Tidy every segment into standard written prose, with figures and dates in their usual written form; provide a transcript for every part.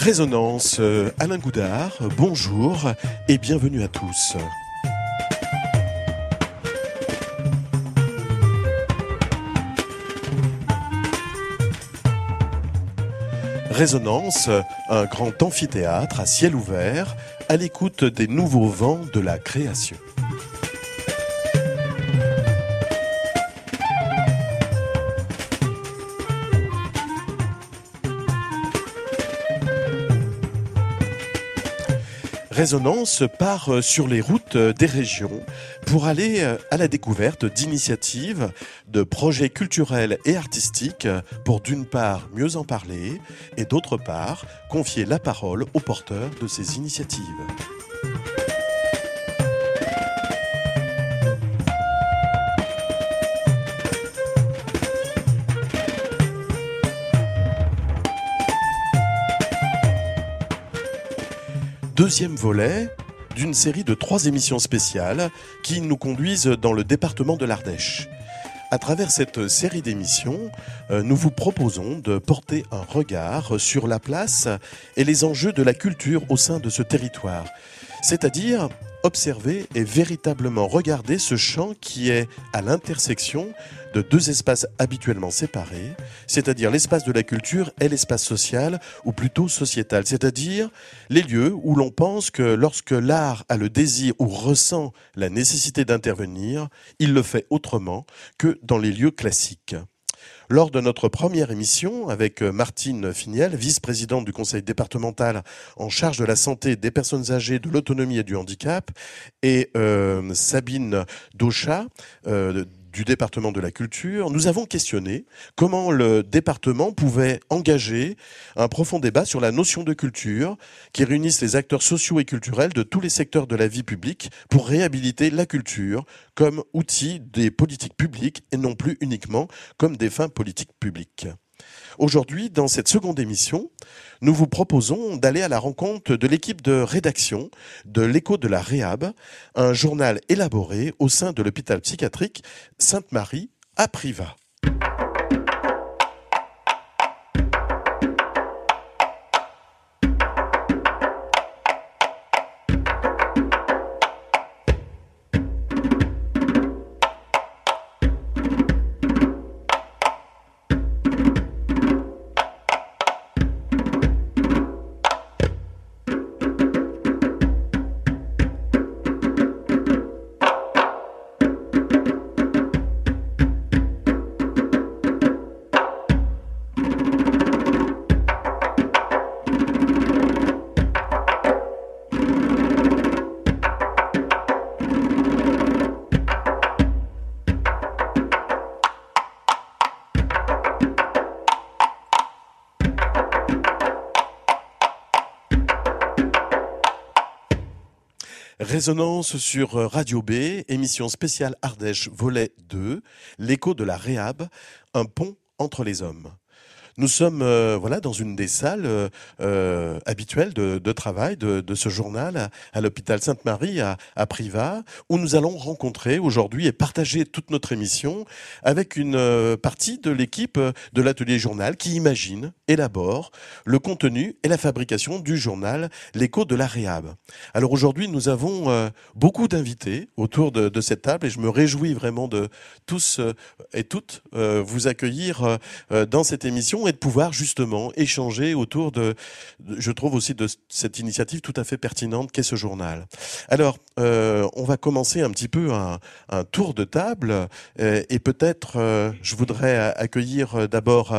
Résonance, Alain Goudard, bonjour et bienvenue à tous. Résonance, un grand amphithéâtre à ciel ouvert, à l'écoute des nouveaux vents de la création. Résonance part sur les routes des régions pour aller à la découverte d'initiatives, de projets culturels et artistiques pour d'une part mieux en parler et d'autre part confier la parole aux porteurs de ces initiatives. Deuxième volet d'une série de 3 émissions spéciales qui nous conduisent dans le département de l'Ardèche. À travers cette série d'émissions, nous vous proposons de porter un regard sur la place et les enjeux de la culture au sein de ce territoire. C'est-à-dire observer et véritablement regarder ce champ qui est à l'intersection de 2 espaces habituellement séparés, c'est-à-dire l'espace de la culture et l'espace social, ou plutôt sociétal, c'est-à-dire les lieux où l'on pense que lorsque l'art a le désir ou ressent la nécessité d'intervenir, il le fait autrement que dans les lieux classiques. Lors de notre première émission avec Martine Finiel, vice-présidente du conseil départemental en charge de la santé des personnes âgées, de l'autonomie et du handicap, et Sabine Dauchat, du département de la culture, nous avons questionné comment le département pouvait engager un profond débat sur la notion de culture qui réunisse les acteurs sociaux et culturels de tous les secteurs de la vie publique pour réhabiliter la culture comme outil des politiques publiques et non plus uniquement comme des fins politiques publiques. Aujourd'hui, dans cette seconde émission, nous vous proposons d'aller à la rencontre de l'équipe de rédaction de l'Écho de la Réhab, un journal élaboré au sein de l'hôpital psychiatrique Sainte-Marie à Privas. Résonance sur Radio B, émission spéciale Ardèche, volet 2, l'écho de la Réhab, un pont entre les hommes. Nous sommes dans une des salles habituelles de travail de ce journal à l'hôpital Sainte-Marie à Privas, où nous allons rencontrer aujourd'hui et partager toute notre émission avec une partie de l'équipe de l'atelier journal qui imagine, élabore le contenu et la fabrication du journal L'écho de la Réhab. Alors aujourd'hui, nous avons beaucoup d'invités autour de cette table et je me réjouis vraiment de tous et toutes vous accueillir dans cette émission et de pouvoir justement échanger autour je trouve aussi de cette initiative tout à fait pertinente qu'est ce journal. Alors, on va commencer un petit peu un tour de table et peut-être je voudrais accueillir d'abord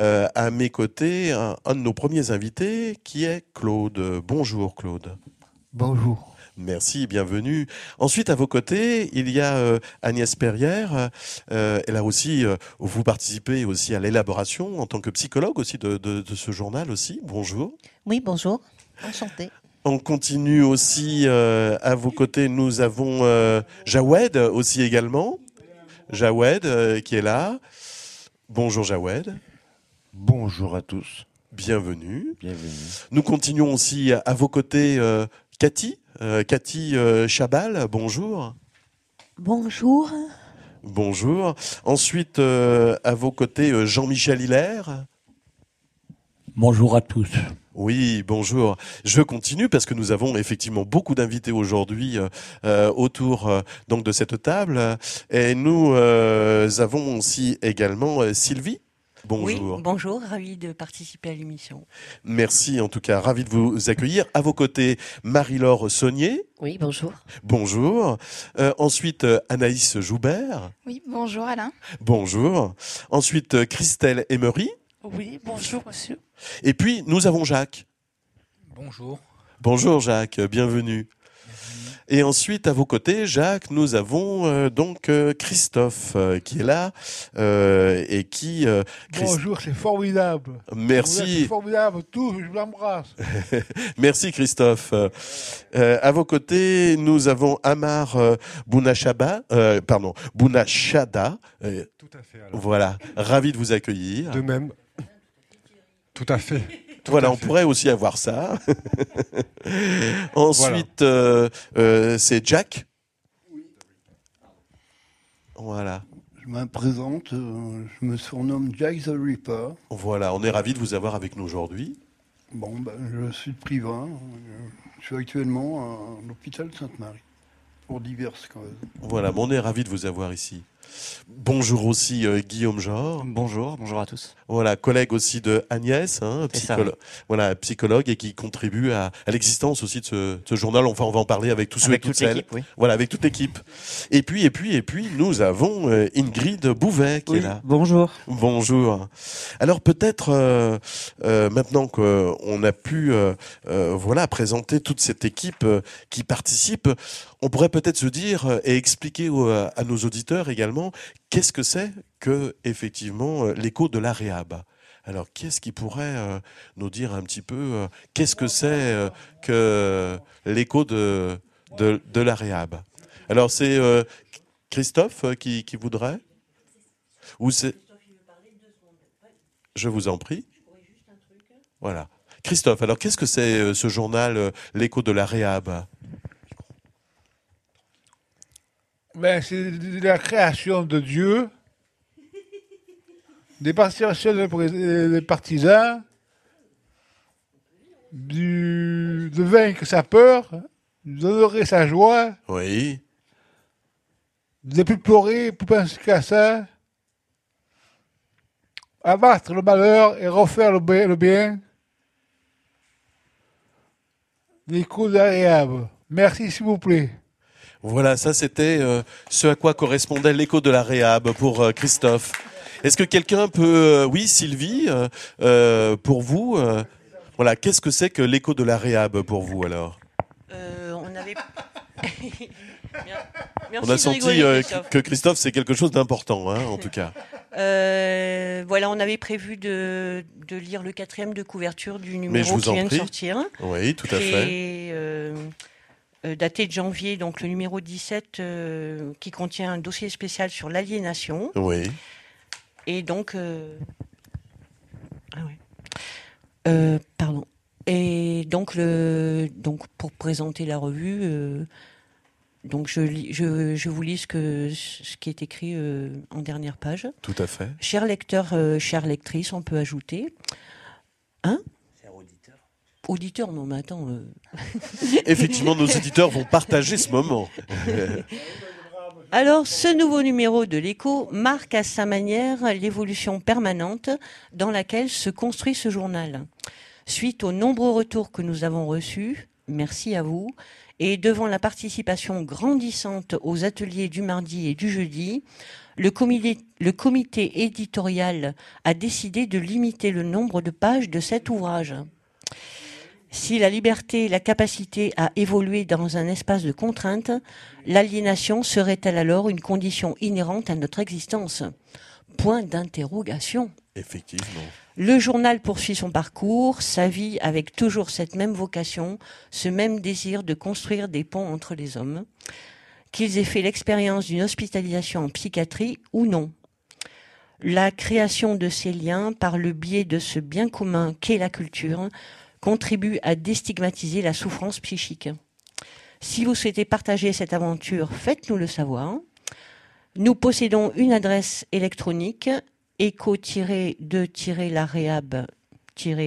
à mes côtés un de nos premiers invités qui est Claude. Bonjour Claude. Bonjour. Merci, bienvenue. Ensuite, à vos côtés, il y a Agnès Perrière. Et là aussi, vous participez aussi à l'élaboration en tant que psychologue aussi de ce journal aussi. Bonjour. Oui, bonjour. Enchantée. On continue aussi à vos côtés. Nous avons Jawed aussi également. Jawed qui est là. Bonjour Jawed. Bonjour à tous. Bienvenue. Bienvenue. Nous continuons aussi à vos côtés Cathy. Cathy Chabal, bonjour. Bonjour. Bonjour. Ensuite, à vos côtés, Jean-Michel Hilaire. Bonjour à tous. Oui, bonjour. Je continue parce que nous avons effectivement beaucoup d'invités aujourd'hui autour donc de cette table. Et nous avons aussi également Sylvie. Bonjour. Oui, bonjour, ravi de participer à l'émission. Merci en tout cas, ravi de vous accueillir. À vos côtés, Marie-Laure Saunier. Oui, bonjour. Bonjour. Ensuite, Anaïs Joubert. Oui, bonjour Alain. Bonjour. Ensuite, Christelle Emery. Oui, bonjour monsieur. Et puis, nous avons Jacques. Bonjour. Bonjour Jacques, bienvenue. Et ensuite, à vos côtés, Jacques, nous avons donc Christophe qui est là et qui... Bonjour, c'est formidable. Merci. C'est formidable, tous, je vous embrasse. Merci Christophe. À vos côtés, nous avons Amar Bounachada. Tout à fait. Alors. Voilà, ravi de vous accueillir. De même. Tout à fait. Voilà, on pourrait aussi avoir ça. Ensuite, c'est Jack. Voilà. Je me présente, je me surnomme Jack the Ripper. Voilà, on est ravis de vous avoir avec nous aujourd'hui. Bon, je suis de Privin. Je suis actuellement à l'hôpital Sainte-Marie pour diverses causes. Voilà, on est ravis de vous avoir ici. Bonjour aussi Guillaume Jor. Bonjour à tous. Voilà, collègue aussi de Agnès, psychologue et qui contribue à l'existence aussi de ce journal. Enfin, on va en parler avec tous ceux et toutes celles. Oui. Voilà, avec toute l'équipe. Et puis, nous avons Ingrid Bouvet qui est là. Bonjour. Bonjour. Alors peut-être maintenant qu'on a pu présenter toute cette équipe qui participe, on pourrait peut-être se dire et expliquer à nos auditeurs également qu'est-ce que c'est que effectivement l'écho de la Réhab. Alors qu'est-ce qui pourrait nous dire un petit peu qu'est-ce que c'est que l'écho de la Réhab. Alors c'est Christophe qui voudrait ou c'est Je vous en prie. Voilà. Christophe, alors qu'est-ce que c'est ce journal l'écho de la Réhab? C'est de la création de Dieu, des participations des partisans, de vaincre sa peur, d'honorer sa joie, Oui. de ne plus pleurer, plus penser qu'à ça, abattre le malheur et refaire le bien. L'écho de la Réhab. Merci s'il vous plaît. Voilà, ça c'était ce à quoi correspondait l'écho de la Réhab pour Christophe. Est-ce que quelqu'un peut... oui, Sylvie, pour vous, voilà, qu'est-ce que c'est que l'écho de la Réhab pour vous alors? On avait... Merci On a de senti rigoler, Christophe. que Christophe c'est quelque chose d'important, hein, en tout cas. Voilà, on avait prévu de lire le 4e de couverture du numéro qui vient de sortir. Oui, tout à fait. Et daté de janvier, donc le numéro 17, qui contient un dossier spécial sur l'aliénation. Oui. Et donc... pardon. Et donc, pour présenter la revue, donc je vous lis ce qui est écrit en dernière page. Tout à fait. Chers lecteurs, chères lectrices, on peut ajouter... Hein ? Auditeurs, non, mais attends. Effectivement, nos auditeurs vont partager ce moment. Alors, ce nouveau numéro de l'Écho marque à sa manière l'évolution permanente dans laquelle se construit ce journal. Suite aux nombreux retours que nous avons reçus, merci à vous, et devant la participation grandissante aux ateliers du mardi et du jeudi, le comité éditorial a décidé de limiter le nombre de pages de cet ouvrage. Si la liberté et la capacité à évoluer dans un espace de contrainte, l'aliénation serait-elle alors une condition inhérente à notre existence ? Point d'interrogation. Effectivement. Le journal poursuit son parcours, sa vie avec toujours cette même vocation, ce même désir de construire des ponts entre les hommes, qu'ils aient fait l'expérience d'une hospitalisation en psychiatrie ou non. La création de ces liens par le biais de ce bien commun qu'est la culture contribue à déstigmatiser la souffrance psychique. Si vous souhaitez partager cette aventure, faites-nous le savoir. Nous possédons une adresse électronique écho-de-laréhab-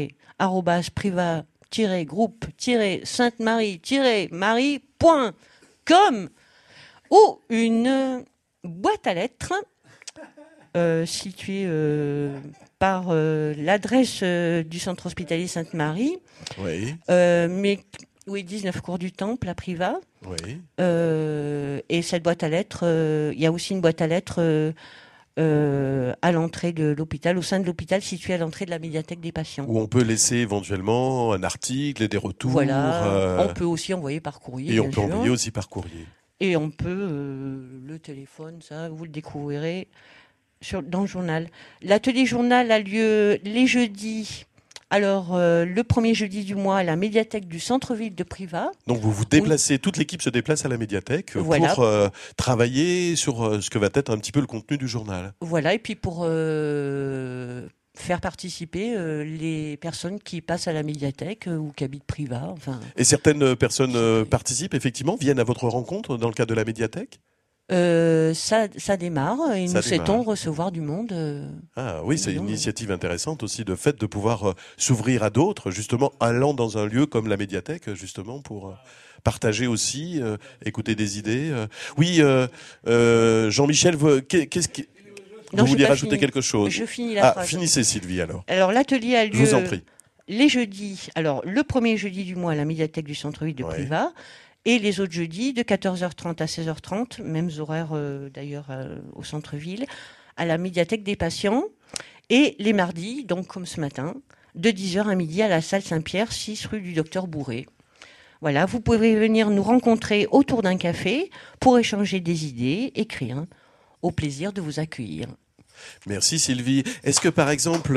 priva-groupe-sainte-marie-marie.com ou une boîte à lettres située par l'adresse du centre hospitalier Sainte-Marie. Oui. 19 cours du Temple à Privas. Oui. Et cette boîte à lettres, il y a aussi une boîte à lettres à l'entrée de l'hôpital, au sein de l'hôpital situé à l'entrée de la médiathèque des patients. Où on peut laisser éventuellement un article et des retours. Voilà. On peut aussi envoyer par courrier. Et on peut envoyer aussi par courrier. Et on peut, le téléphone, ça, vous le découvrirez dans le journal. L'atelier journal a lieu les jeudis. Alors, le premier jeudi du mois à la médiathèque du centre-ville de Privas. Donc, vous vous déplacez, toute l'équipe se déplace à la médiathèque voilà. pour travailler sur ce que va être un petit peu le contenu du journal. Voilà, et puis pour faire participer les personnes qui passent à la médiathèque ou qui habitent Privas. Enfin. Et certaines personnes participent, effectivement, viennent à votre rencontre dans le cadre de la médiathèque ? Ça démarre et nous souhaitons recevoir du monde. Ah oui, c'est une initiative intéressante aussi, de fait de pouvoir s'ouvrir à d'autres, justement, allant dans un lieu comme la médiathèque, justement, pour partager aussi, écouter des idées. Oui, Jean-Michel, qu'est-ce qui... Vous vouliez rajouter quelque chose ? Je finis la phrase. Finissez, Sylvie, alors. Alors, l'atelier a lieu... Je vous en prie. Les jeudis, alors le premier jeudi du mois à la médiathèque du centre-ville de Privas, et les autres jeudis de 14h30 à 16h30, mêmes horaires d'ailleurs au centre-ville, à la médiathèque des patients, et les mardis, donc comme ce matin, de 10h à midi à la salle Saint-Pierre, 6 rue du Docteur Bourré. Voilà, vous pouvez venir nous rencontrer autour d'un café pour échanger des idées, écrire. Au plaisir de vous accueillir. Merci Sylvie. Est-ce que par exemple,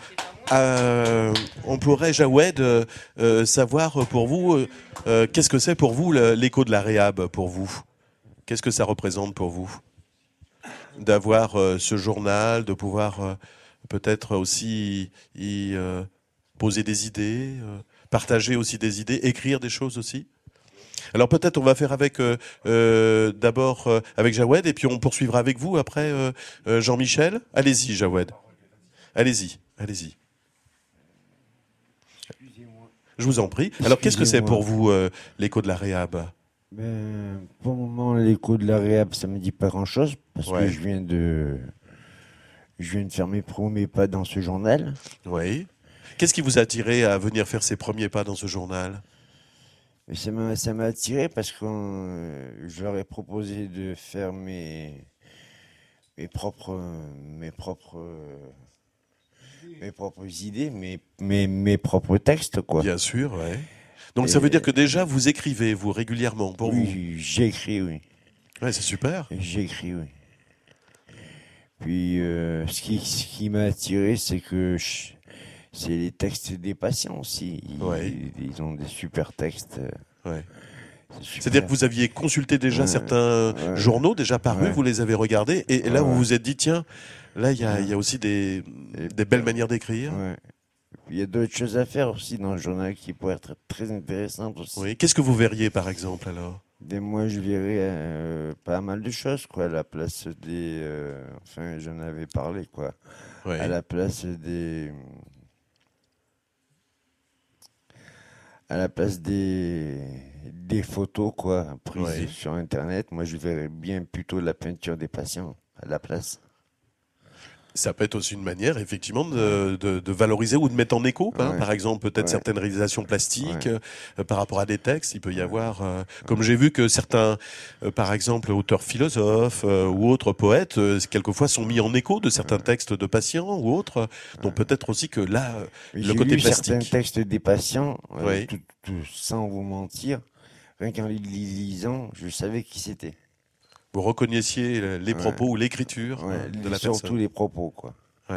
on pourrait, Jawed, savoir pour vous, qu'est-ce que c'est pour vous l'écho de la réhab pour vous ? Qu'est-ce que ça représente pour vous ? D'avoir ce journal, de pouvoir peut-être aussi y poser des idées, partager aussi des idées, écrire des choses aussi ? Alors peut-être on va faire avec d'abord avec Jawed et puis on poursuivra avec vous après Jean-Michel. Allez-y Jawed. Allez-y. Je vous en prie. Alors qu'est-ce que c'est pour vous l'écho de la réhab ? Pour le moment l'écho de la réhab ça me dit pas grand-chose parce que je viens de faire mes premiers pas dans ce journal. Oui. Qu'est-ce qui vous a attiré à venir faire ces premiers pas dans ce journal ? Ça m'a attiré parce que je leur ai proposé de faire mes propres idées, mes propres textes, quoi. Bien sûr, ouais. Donc ça veut dire que déjà vous écrivez, vous, régulièrement, pour vous ? Oui, j'écris, oui. Ouais, c'est super. J'écris, oui. Puis ce qui m'a attiré, c'est que c'est les textes des patients aussi. Ils ont des super textes. C'est-à-dire que vous aviez consulté déjà certains journaux déjà parus, vous les avez regardés, et là vous vous êtes dit, tiens, là il y a aussi des belles manières d'écrire. Il y a d'autres choses à faire aussi dans le journal qui pourraient être très intéressantes aussi. Oui. Qu'est-ce que vous verriez par exemple alors ? Moi je verrais pas mal de choses, quoi, à la place des... enfin j'en avais parlé, quoi. À la place des... photos, quoi, prises sur Internet. Moi, je verrais bien plutôt la peinture des patients à la place. Ça peut être aussi une manière, effectivement, de valoriser ou de mettre en écho, par exemple, peut-être certaines réalisations plastiques par rapport à des textes. Il peut y avoir, comme j'ai vu que certains, par exemple, auteurs philosophes ou autres poètes, quelquefois sont mis en écho de certains textes de patients ou autres. Donc peut-être aussi que là, le côté plastique. Certains textes des patients, tout, sans vous mentir, rien qu'en les lisant, je savais qui c'était. Vous reconnaissiez les propos ou l'écriture de la personne. Surtout les propos, quoi.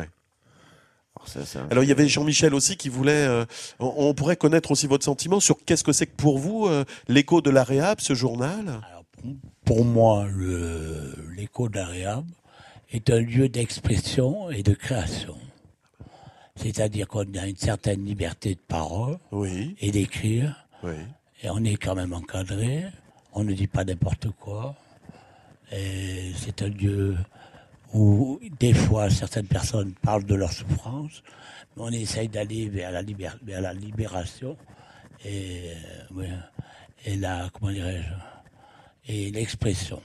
Alors il y avait Jean-Michel aussi qui voulait... on pourrait connaître aussi votre sentiment sur qu'est-ce que c'est que pour vous l'écho de la réhab, ce journal ? Alors, pour moi, l'écho de la réhab est un lieu d'expression et de création. C'est-à-dire qu'on a une certaine liberté de parole et d'écrire. Et on est quand même encadré. On ne dit pas n'importe quoi. Et c'est un lieu où des fois certaines personnes parlent de leur souffrance, mais on essaye d'aller vers la libération et la, comment dirais-je, et l'expression.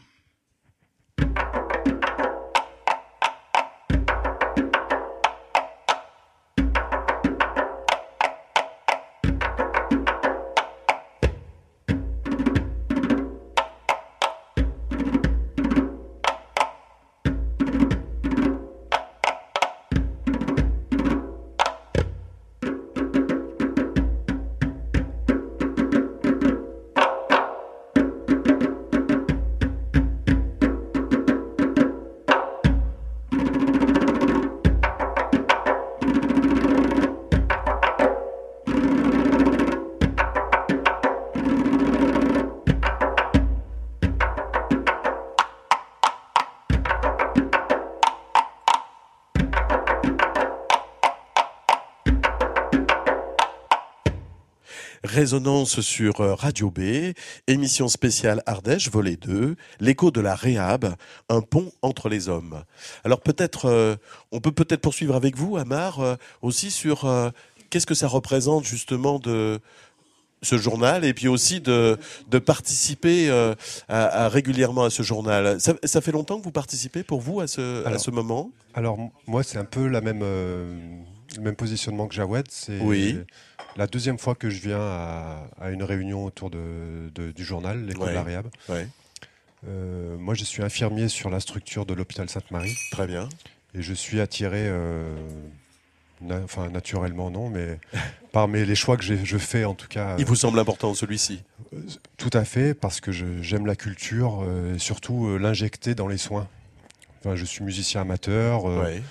Résonance sur Radio B, émission spéciale Ardèche, volet 2, l'écho de la Réhab, un pont entre les hommes. Alors peut-être, on peut peut-être poursuivre avec vous, Amar, aussi sur qu'est-ce que ça représente justement de ce journal et puis aussi de participer régulièrement à ce journal. Ça fait longtemps que vous participez pour vous à ce moment ? Alors moi c'est un peu le même positionnement que Jawed. C'est la deuxième fois que je viens à une réunion autour du journal, l'écho de la Réhab. Ouais. Moi je suis infirmier sur la structure de l'hôpital Sainte-Marie. Très bien. Et je suis attiré, naturellement non, mais parmi les choix que je fais en tout cas. Il vous semble important celui-ci ? Tout à fait, parce que j'aime la culture et surtout l'injecter dans les soins. Enfin, je suis musicien amateur.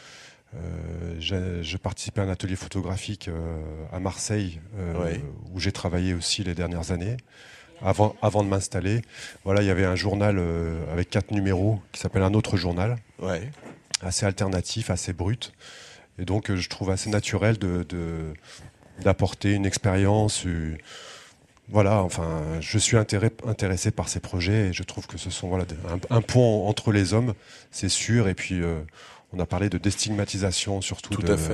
Je participais à un atelier photographique à Marseille où j'ai travaillé aussi les dernières années. Avant de m'installer, voilà, il y avait un journal avec 4 numéros qui s'appelle Un autre journal, assez alternatif, assez brut. Et donc, je trouve assez naturel d'apporter une expérience. Voilà, enfin, je suis intéressé par ces projets et je trouve que ce sont un pont entre les hommes, c'est sûr. Et puis, on a parlé de déstigmatisation, surtout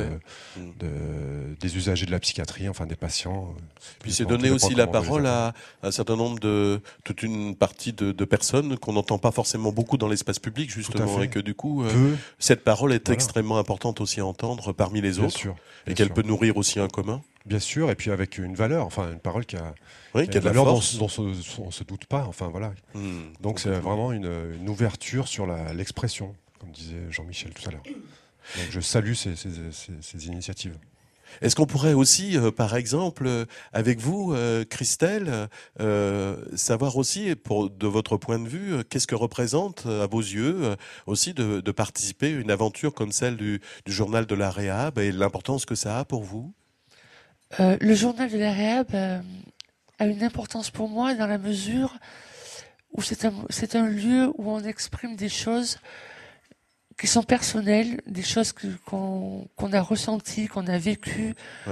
des usagers de la psychiatrie, enfin des patients. Puis c'est donner aussi la parole à un certain nombre toute une partie de personnes qu'on n'entend pas forcément beaucoup dans l'espace public, justement, et que du coup, cette parole est extrêmement importante aussi à entendre parmi les autres, et qu'elle peut nourrir aussi un commun. Bien sûr, et puis avec une valeur, enfin une parole qui a une valeur dont on se doute pas, enfin voilà. Donc c'est vraiment une ouverture sur l'expression, comme disait Jean-Michel tout à l'heure. Donc je salue ces initiatives. Est-ce qu'on pourrait aussi, par exemple, avec vous, Christelle, savoir aussi, de votre point de vue, qu'est-ce que représente, à vos yeux, aussi de participer à une aventure comme celle du journal de la Réhab et l'importance que ça a pour vous ? Le journal de la Réhab a une importance pour moi dans la mesure où c'est un lieu où on exprime des choses qui sont personnelles, des choses qu'on a ressenties, qu'on a vécues,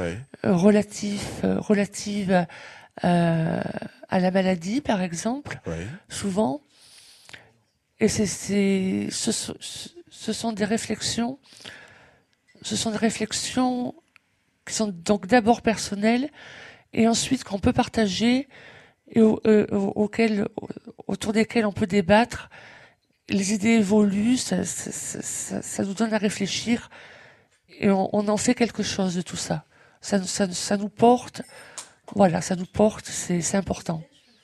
relatives à la maladie, par exemple, souvent. Et ce sont des réflexions qui sont donc d'abord personnelles et ensuite qu'on peut partager et autour desquelles on peut débattre. Les idées évoluent, ça nous donne à réfléchir et on en fait quelque chose de tout ça. Ça nous porte, voilà, ça nous porte, c'est important.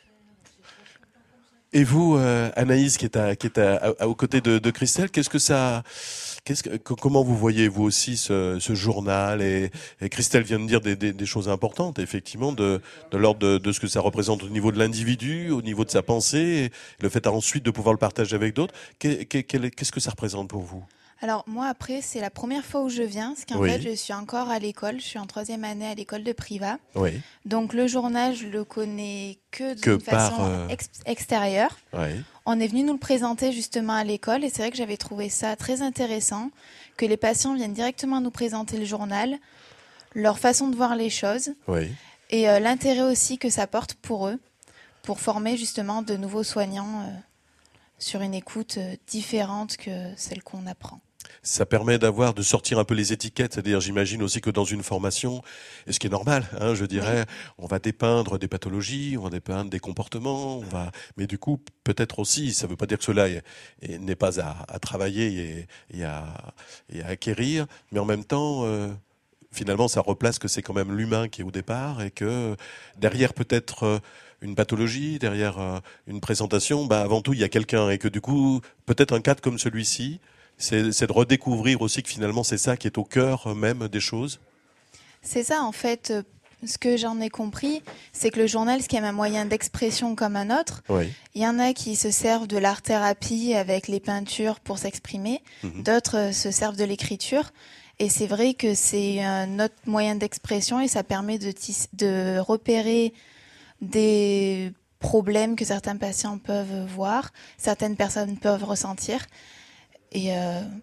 Et vous, Anaïs, qui est aux côtés de Christelle, comment vous voyez vous aussi ce journal et Christelle vient de dire des choses importantes, effectivement, de l'ordre de ce que ça représente au niveau de l'individu, au niveau de sa pensée, et le fait ensuite de pouvoir le partager avec d'autres. Qu'est-ce que ça représente pour vous ? Alors moi après c'est la première fois où je viens, parce qu'en fait je suis encore à l'école, je suis en 3e année à l'école de Privas. Donc le journal je le connais que d'une façon extérieure. On est venu nous le présenter justement à l'école et c'est vrai que j'avais trouvé ça très intéressant, que les patients viennent directement nous présenter le journal, leur façon de voir les choses et l'intérêt aussi que ça porte pour eux, pour former justement de nouveaux soignants sur une écoute différente que celle qu'on apprend. Ça permet de sortir un peu les étiquettes, c'est-à-dire j'imagine aussi que dans une formation, et ce qui est normal, je dirais, on va dépeindre des pathologies, on va dépeindre des comportements, mais du coup peut-être aussi, ça ne veut pas dire que cela n'est pas à travailler et à acquérir, mais en même temps, finalement ça replace que c'est quand même l'humain qui est au départ et que derrière peut-être une pathologie, derrière une présentation, avant tout il y a quelqu'un et que du coup peut-être un cadre comme celui-ci, c'est de redécouvrir aussi que finalement c'est ça qui est au cœur même des choses. C'est ça en fait. Ce que j'en ai compris, c'est que le journal, c'est quand même un moyen d'expression comme un autre. Oui. Il y en a qui se servent de l'art-thérapie avec les peintures pour s'exprimer. D'autres se servent de l'écriture. Et c'est vrai que c'est un autre moyen d'expression et ça permet de repérer des problèmes que certains patients peuvent voir, certaines personnes peuvent ressentir. Et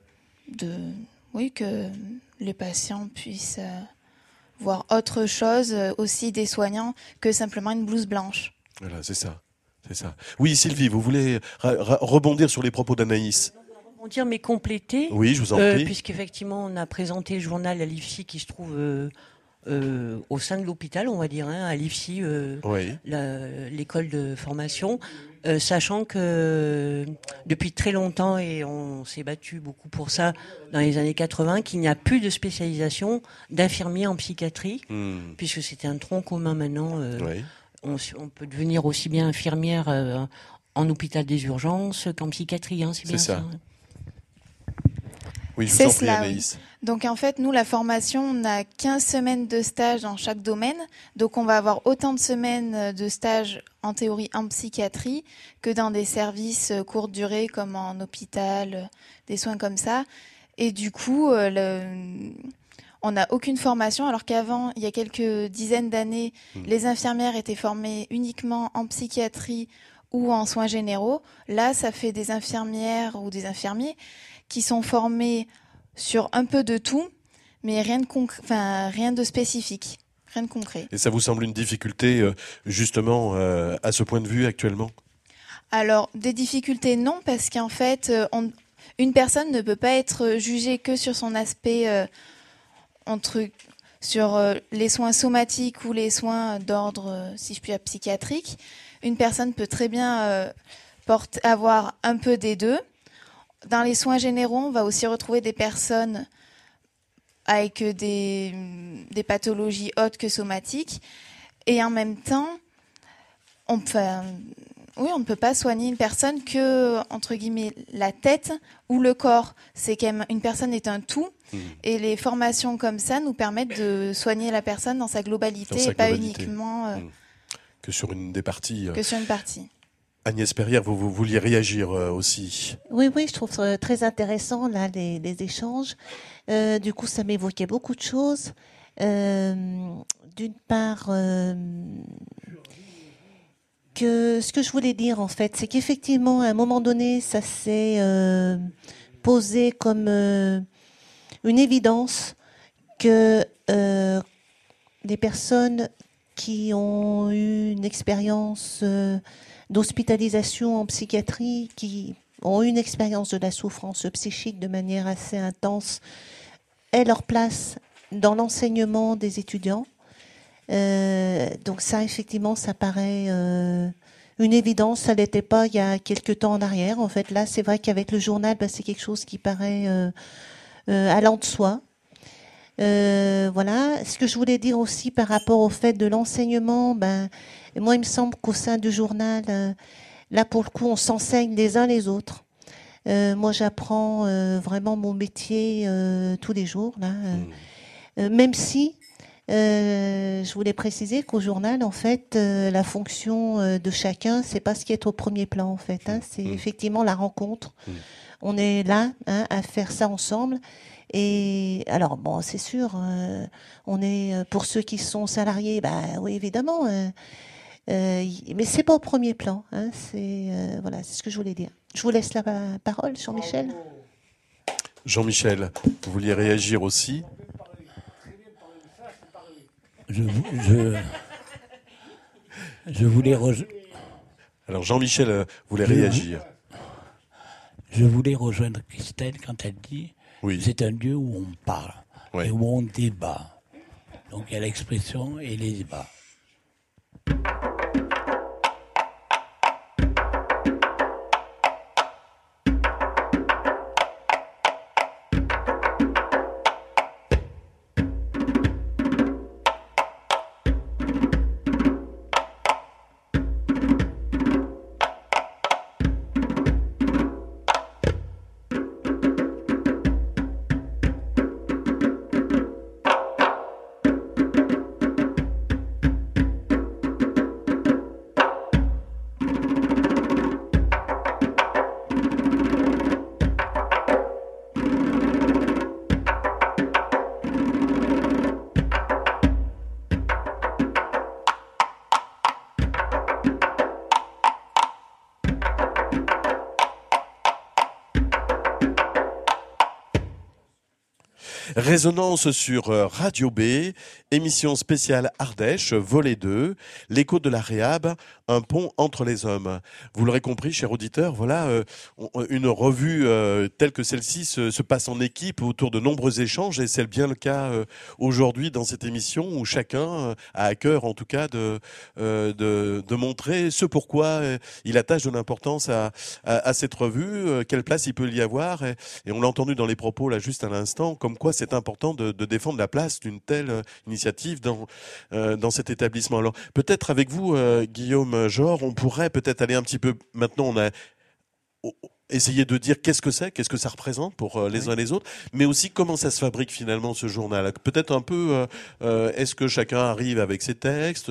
que les patients puissent voir autre chose aussi des soignants que simplement une blouse blanche. Voilà, c'est ça. Oui, Sylvie, vous voulez rebondir sur les propos d'Anaïs ? Rebondir mais compléter. Oui, je vous en prie. Puisqu'effectivement, on a présenté le journal à l'IFSI qui se trouve au sein de l'hôpital, on va dire, à l'IFSI, l'école de formation. Sachant que depuis très longtemps, et on s'est battu beaucoup pour ça dans les années 80, qu'il n'y a plus de spécialisation d'infirmiers en psychiatrie, puisque c'était un tronc commun maintenant. On peut devenir aussi bien infirmière en hôpital des urgences qu'en psychiatrie, c'est bien ça. Oui, je vous en prie, Anaïs. Donc en fait, nous, la formation, on a 15 semaines de stage dans chaque domaine. Donc on va avoir autant de semaines de stage en théorie en psychiatrie que dans des services courte durée comme en hôpital, des soins comme ça. Et du coup, on n'a aucune formation alors qu'avant, il y a quelques dizaines d'années, les infirmières étaient formées uniquement en psychiatrie ou en soins généraux. Là, ça fait des infirmières ou des infirmiers qui sont formés sur un peu de tout, mais rien de spécifique, rien de concret. Et ça vous semble une difficulté, justement, à ce point de vue actuellement ? Alors, des difficultés, non, parce qu'en fait, une personne ne peut pas être jugée que sur son aspect, sur les soins somatiques ou les soins d'ordre, si je puis dire, psychiatrique. Une personne peut très bien avoir un peu des deux. Dans les soins généraux, on va aussi retrouver des personnes avec des pathologies autres que somatiques. Et en même temps, on ne peut pas soigner une personne que, entre guillemets, la tête ou le corps. C'est quand même, une personne est un tout. Et les formations comme ça nous permettent de soigner la personne dans sa globalité et pas uniquement que sur une des parties. Que sur une partie. Agnès Perrière, vous vouliez réagir aussi. Oui, je trouve ça très intéressant, là, les échanges. Du coup, ça m'évoquait beaucoup de choses. D'une part, que ce que je voulais dire, en fait, c'est qu'effectivement, à un moment donné, ça s'est posé comme une évidence que les personnes qui ont eu une expérience d'hospitalisation en psychiatrie, qui ont eu une expérience de la souffrance psychique de manière assez intense, aient leur place dans l'enseignement des étudiants. Donc ça, effectivement, ça paraît une évidence. Ça n'était pas il y a quelques temps en arrière. En fait, là, c'est vrai qu'avec le journal, c'est quelque chose qui paraît allant de soi. Voilà. Ce que je voulais dire aussi par rapport au fait de l'enseignement, moi, il me semble qu'au sein du journal, là, pour le coup, on s'enseigne les uns les autres. Moi, j'apprends vraiment mon métier tous les jours, là. Même si, je voulais préciser qu'au journal, en fait, la fonction de chacun, c'est pas ce qui est au premier plan, en fait. C'est effectivement la rencontre. On est là à faire ça ensemble. Et alors, bon, c'est sûr, on est, pour ceux qui sont salariés, oui, évidemment, mais c'est pas au premier plan. Voilà, c'est ce que je voulais dire. Je vous laisse la parole, Jean-Michel. Jean-Michel, vous vouliez réagir aussi ? Je voulais... Alors Jean-Michel voulait réagir. Je voulais rejoindre Christelle quand elle dit c'est un lieu où on parle et où on débat. Donc il y a l'expression et les débats. Résonance sur Radio B, émission spéciale Ardèche, volet 2, l'écho de la Réhab, un pont entre les hommes. Vous l'aurez compris, chers auditeurs, voilà une revue telle que celle-ci se passe en équipe autour de nombreux échanges, et c'est bien le cas aujourd'hui dans cette émission où chacun a à cœur, en tout cas, de montrer ce pourquoi il attache de l'importance à cette revue, quelle place il peut y avoir, et on l'a entendu dans les propos là juste à l'instant, comme quoi c'est important de défendre la place d'une telle initiative dans cet établissement. Alors peut-être avec vous, Guillaume Jor, on pourrait peut-être aller un petit peu, maintenant on a essayer de dire qu'est-ce que ça représente pour les uns et les autres, mais aussi comment ça se fabrique finalement ce journal. Peut-être un peu, est-ce que chacun arrive avec ses textes,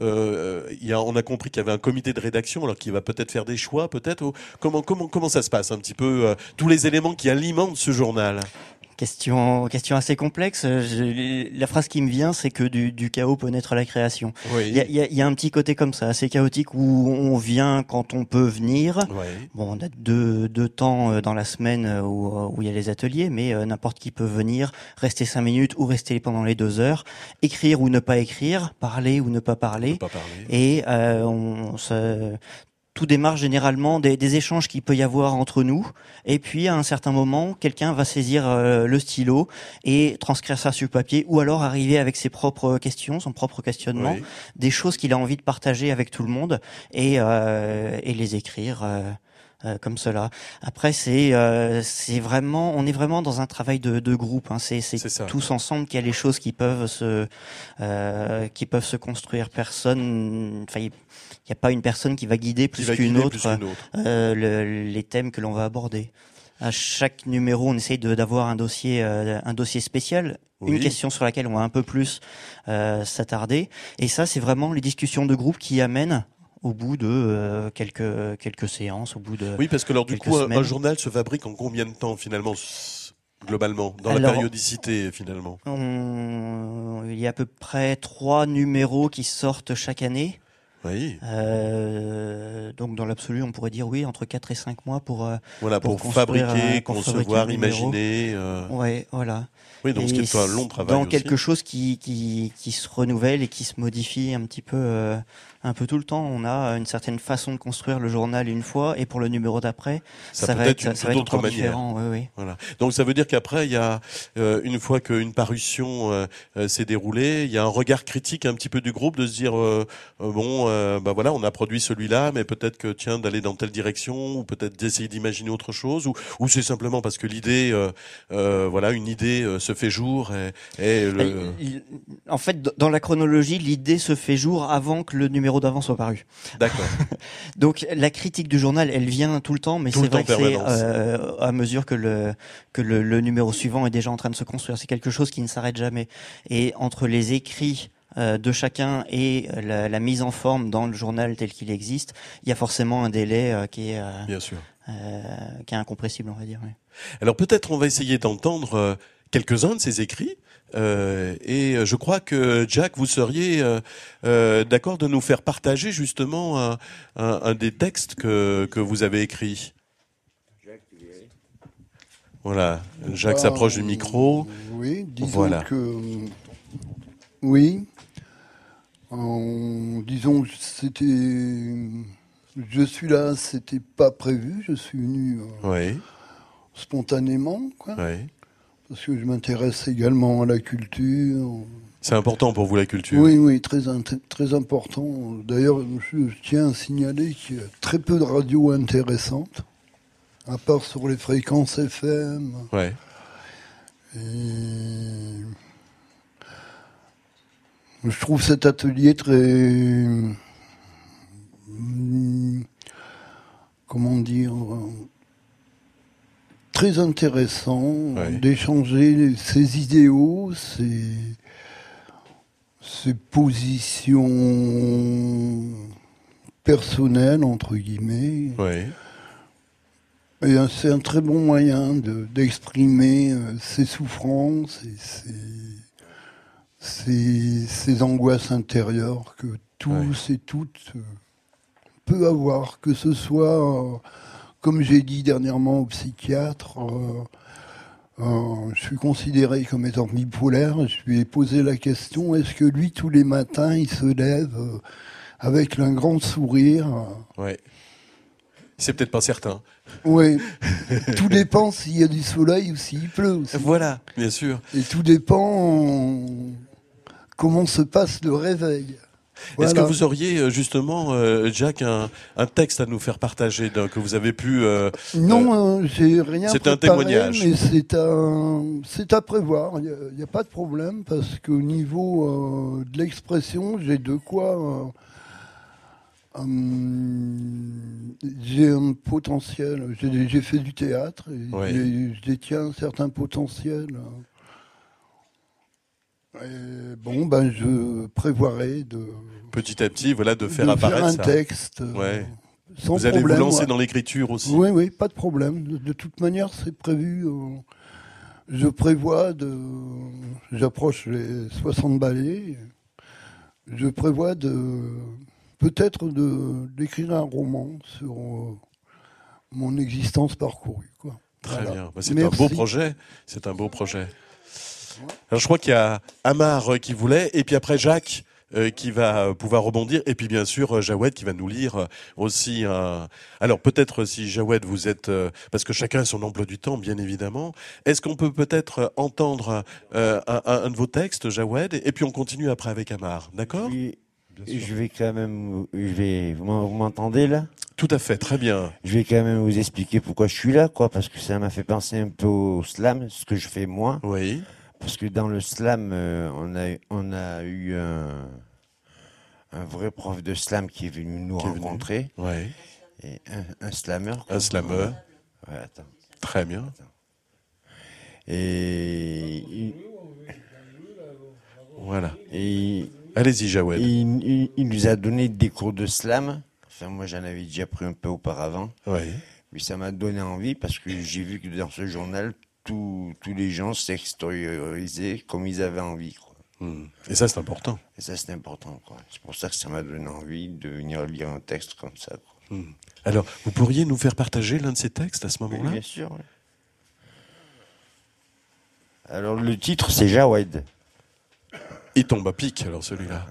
on a compris qu'il y avait un comité de rédaction, alors qu'il va peut-être faire des choix, peut-être. Comment ça se passe un petit peu, tous les éléments qui alimentent ce journal? Question assez complexe. La phrase qui me vient, c'est que du chaos peut naître la création. Oui. Il y a un petit côté comme ça, assez chaotique, où on vient quand on peut venir. Oui. Bon, on a deux temps dans la semaine où il y a les ateliers, mais n'importe qui peut venir, rester 5 minutes ou rester pendant les 2 heures, écrire ou ne pas écrire, parler ou ne pas parler. Et tout démarre généralement des échanges qu'il peut y avoir entre nous, et puis à un certain moment, quelqu'un va saisir le stylo et transcrire ça sur papier, ou alors arriver avec ses propres questions, son propre questionnement, des choses qu'il a envie de partager avec tout le monde, et les écrire comme cela. Après, c'est vraiment, on est vraiment dans un travail de groupe. Hein. C'est tous ensemble qu'il y a les choses qui peuvent se construire. Il n'y a pas une personne qui va guider plus qu'une autre, les thèmes que l'on va aborder. À chaque numéro, on essaye d'avoir un dossier spécial, une question sur laquelle on va un peu plus s'attarder. Et ça, c'est vraiment les discussions de groupe qui amènent au bout de quelques séances, au bout de parce que alors du coup, un journal se fabrique en combien de temps finalement, globalement, dans la périodicité finalement? Il y a à peu près 3 numéros qui sortent chaque année. Oui. Donc dans l'absolu, on pourrait dire entre 4 et 5 mois pour fabriquer, concevoir, imaginer. Ouais, voilà. Oui, donc c'est un long travail. Dans quelque chose qui se renouvelle et qui se modifie un petit peu, tout le temps. On a une certaine façon de construire le journal une fois, et pour le numéro d'après, ça va être une autre manière. Différent. Oui. Voilà. Donc ça veut dire qu'après, il y a une fois qu'une parution s'est déroulée, il y a un regard critique un petit peu du groupe de se dire voilà, on a produit celui-là, mais peut-être que d'aller dans telle direction, ou peut-être d'essayer d'imaginer autre chose, ou c'est simplement parce que l'idée, une idée se fait jour. En fait, dans la chronologie, l'idée se fait jour avant que le numéro d'avant soit paru. D'accord. Donc la critique du journal, elle vient tout le temps, mais c'est vrai que c'est à mesure que le numéro suivant est déjà en train de se construire. C'est quelque chose qui ne s'arrête jamais. Et entre les écrits de chacun et la mise en forme dans le journal tel qu'il existe, il y a forcément un délai qui est bien sûr qui est incompressible, on va dire. Oui. Alors peut-être on va essayer d'entendre quelques-uns de ces écrits. Et je crois que Jack, vous seriez d'accord de nous faire partager justement un des textes que vous avez écrits. Voilà, Jacques s'approche du micro. Oui, disons que oui. Disons, c'était Je suis là, c'était pas prévu, je suis venu spontanément, quoi. Oui. Parce que je m'intéresse également à la culture. C'est important pour vous la culture? Oui, très important. D'ailleurs, je tiens à signaler qu'il y a très peu de radios intéressantes, à part sur les fréquences FM. Ouais. Et je trouve cet atelier très... Comment dire... très intéressant d'échanger ses idéaux, ses positions personnelles, entre guillemets. Oui. Et c'est un très bon moyen d'exprimer ses souffrances et ses angoisses intérieures que tous et toutes peuvent avoir, que ce soit, comme j'ai dit dernièrement au psychiatre, je suis considéré comme étant bipolaire. Je lui ai posé la question, est-ce que lui, tous les matins, il se lève avec un grand sourire? Oui. C'est peut-être pas certain. Oui. Tout dépend s'il y a du soleil ou s'il pleut aussi. Voilà, bien sûr. Et tout dépend comment se passe le réveil. Voilà. Est-ce que vous auriez justement, Jacques, un texte à nous faire partager que vous avez pu... Non, j'ai rien préparé. C'est un témoignage. Mais c'est à prévoir. Il n'y a pas de problème parce qu'au niveau de l'expression, j'ai de quoi... j'ai un potentiel. J'ai fait du théâtre et je détiens un certain potentiel. Et bon, je prévoirai petit à petit, de faire apparaître un texte. Sans vous allez problème, vous lancer dans l'écriture aussi. Oui, pas de problème. De toute manière, c'est prévu. Je prévois j'approche les 60 ballets. Je prévois peut-être d'écrire un roman sur mon existence parcourue, quoi. Très bien. C'est un beau projet. C'est un beau projet. Alors, je crois qu'il y a Amar qui voulait, et puis après Jacques qui va pouvoir rebondir, et puis bien sûr Jawed qui va nous lire aussi un... Alors peut-être si Jawed vous êtes... parce que chacun a son emploi du temps, bien évidemment. Est-ce qu'on peut peut-être entendre un de vos textes, Jawed, et puis on continue après avec Amar, d'accord? Oui, je vais quand même... Vous m'entendez là? Tout à fait, très bien. Je vais quand même vous expliquer pourquoi je suis là, quoi, parce que ça m'a fait penser un peu au slam, ce que je fais moi. Oui. Parce que dans le slam, on a eu un vrai prof de slam qui est venu nous rencontrer. Ouais. Et un slammer. Un slammer. Ouais, attends. Très bien. Attends. Et voilà. Et allez-y, Jawed. Il nous a donné des cours de slam. Enfin, moi, j'en avais déjà pris un peu auparavant. Oui. Mais ça m'a donné envie parce que j'ai vu que dans ce journal, tous les gens s'extériorisaient comme ils avaient envie, quoi. Et ça, c'est important. Et ça, c'est important, quoi. C'est pour ça que ça m'a donné envie de venir lire un texte comme ça, quoi. Alors, vous pourriez nous faire partager l'un de ces textes à ce moment-là? Oui, bien sûr. Oui. Alors, le titre, c'est Jawed. Il tombe à pic, alors, celui-là.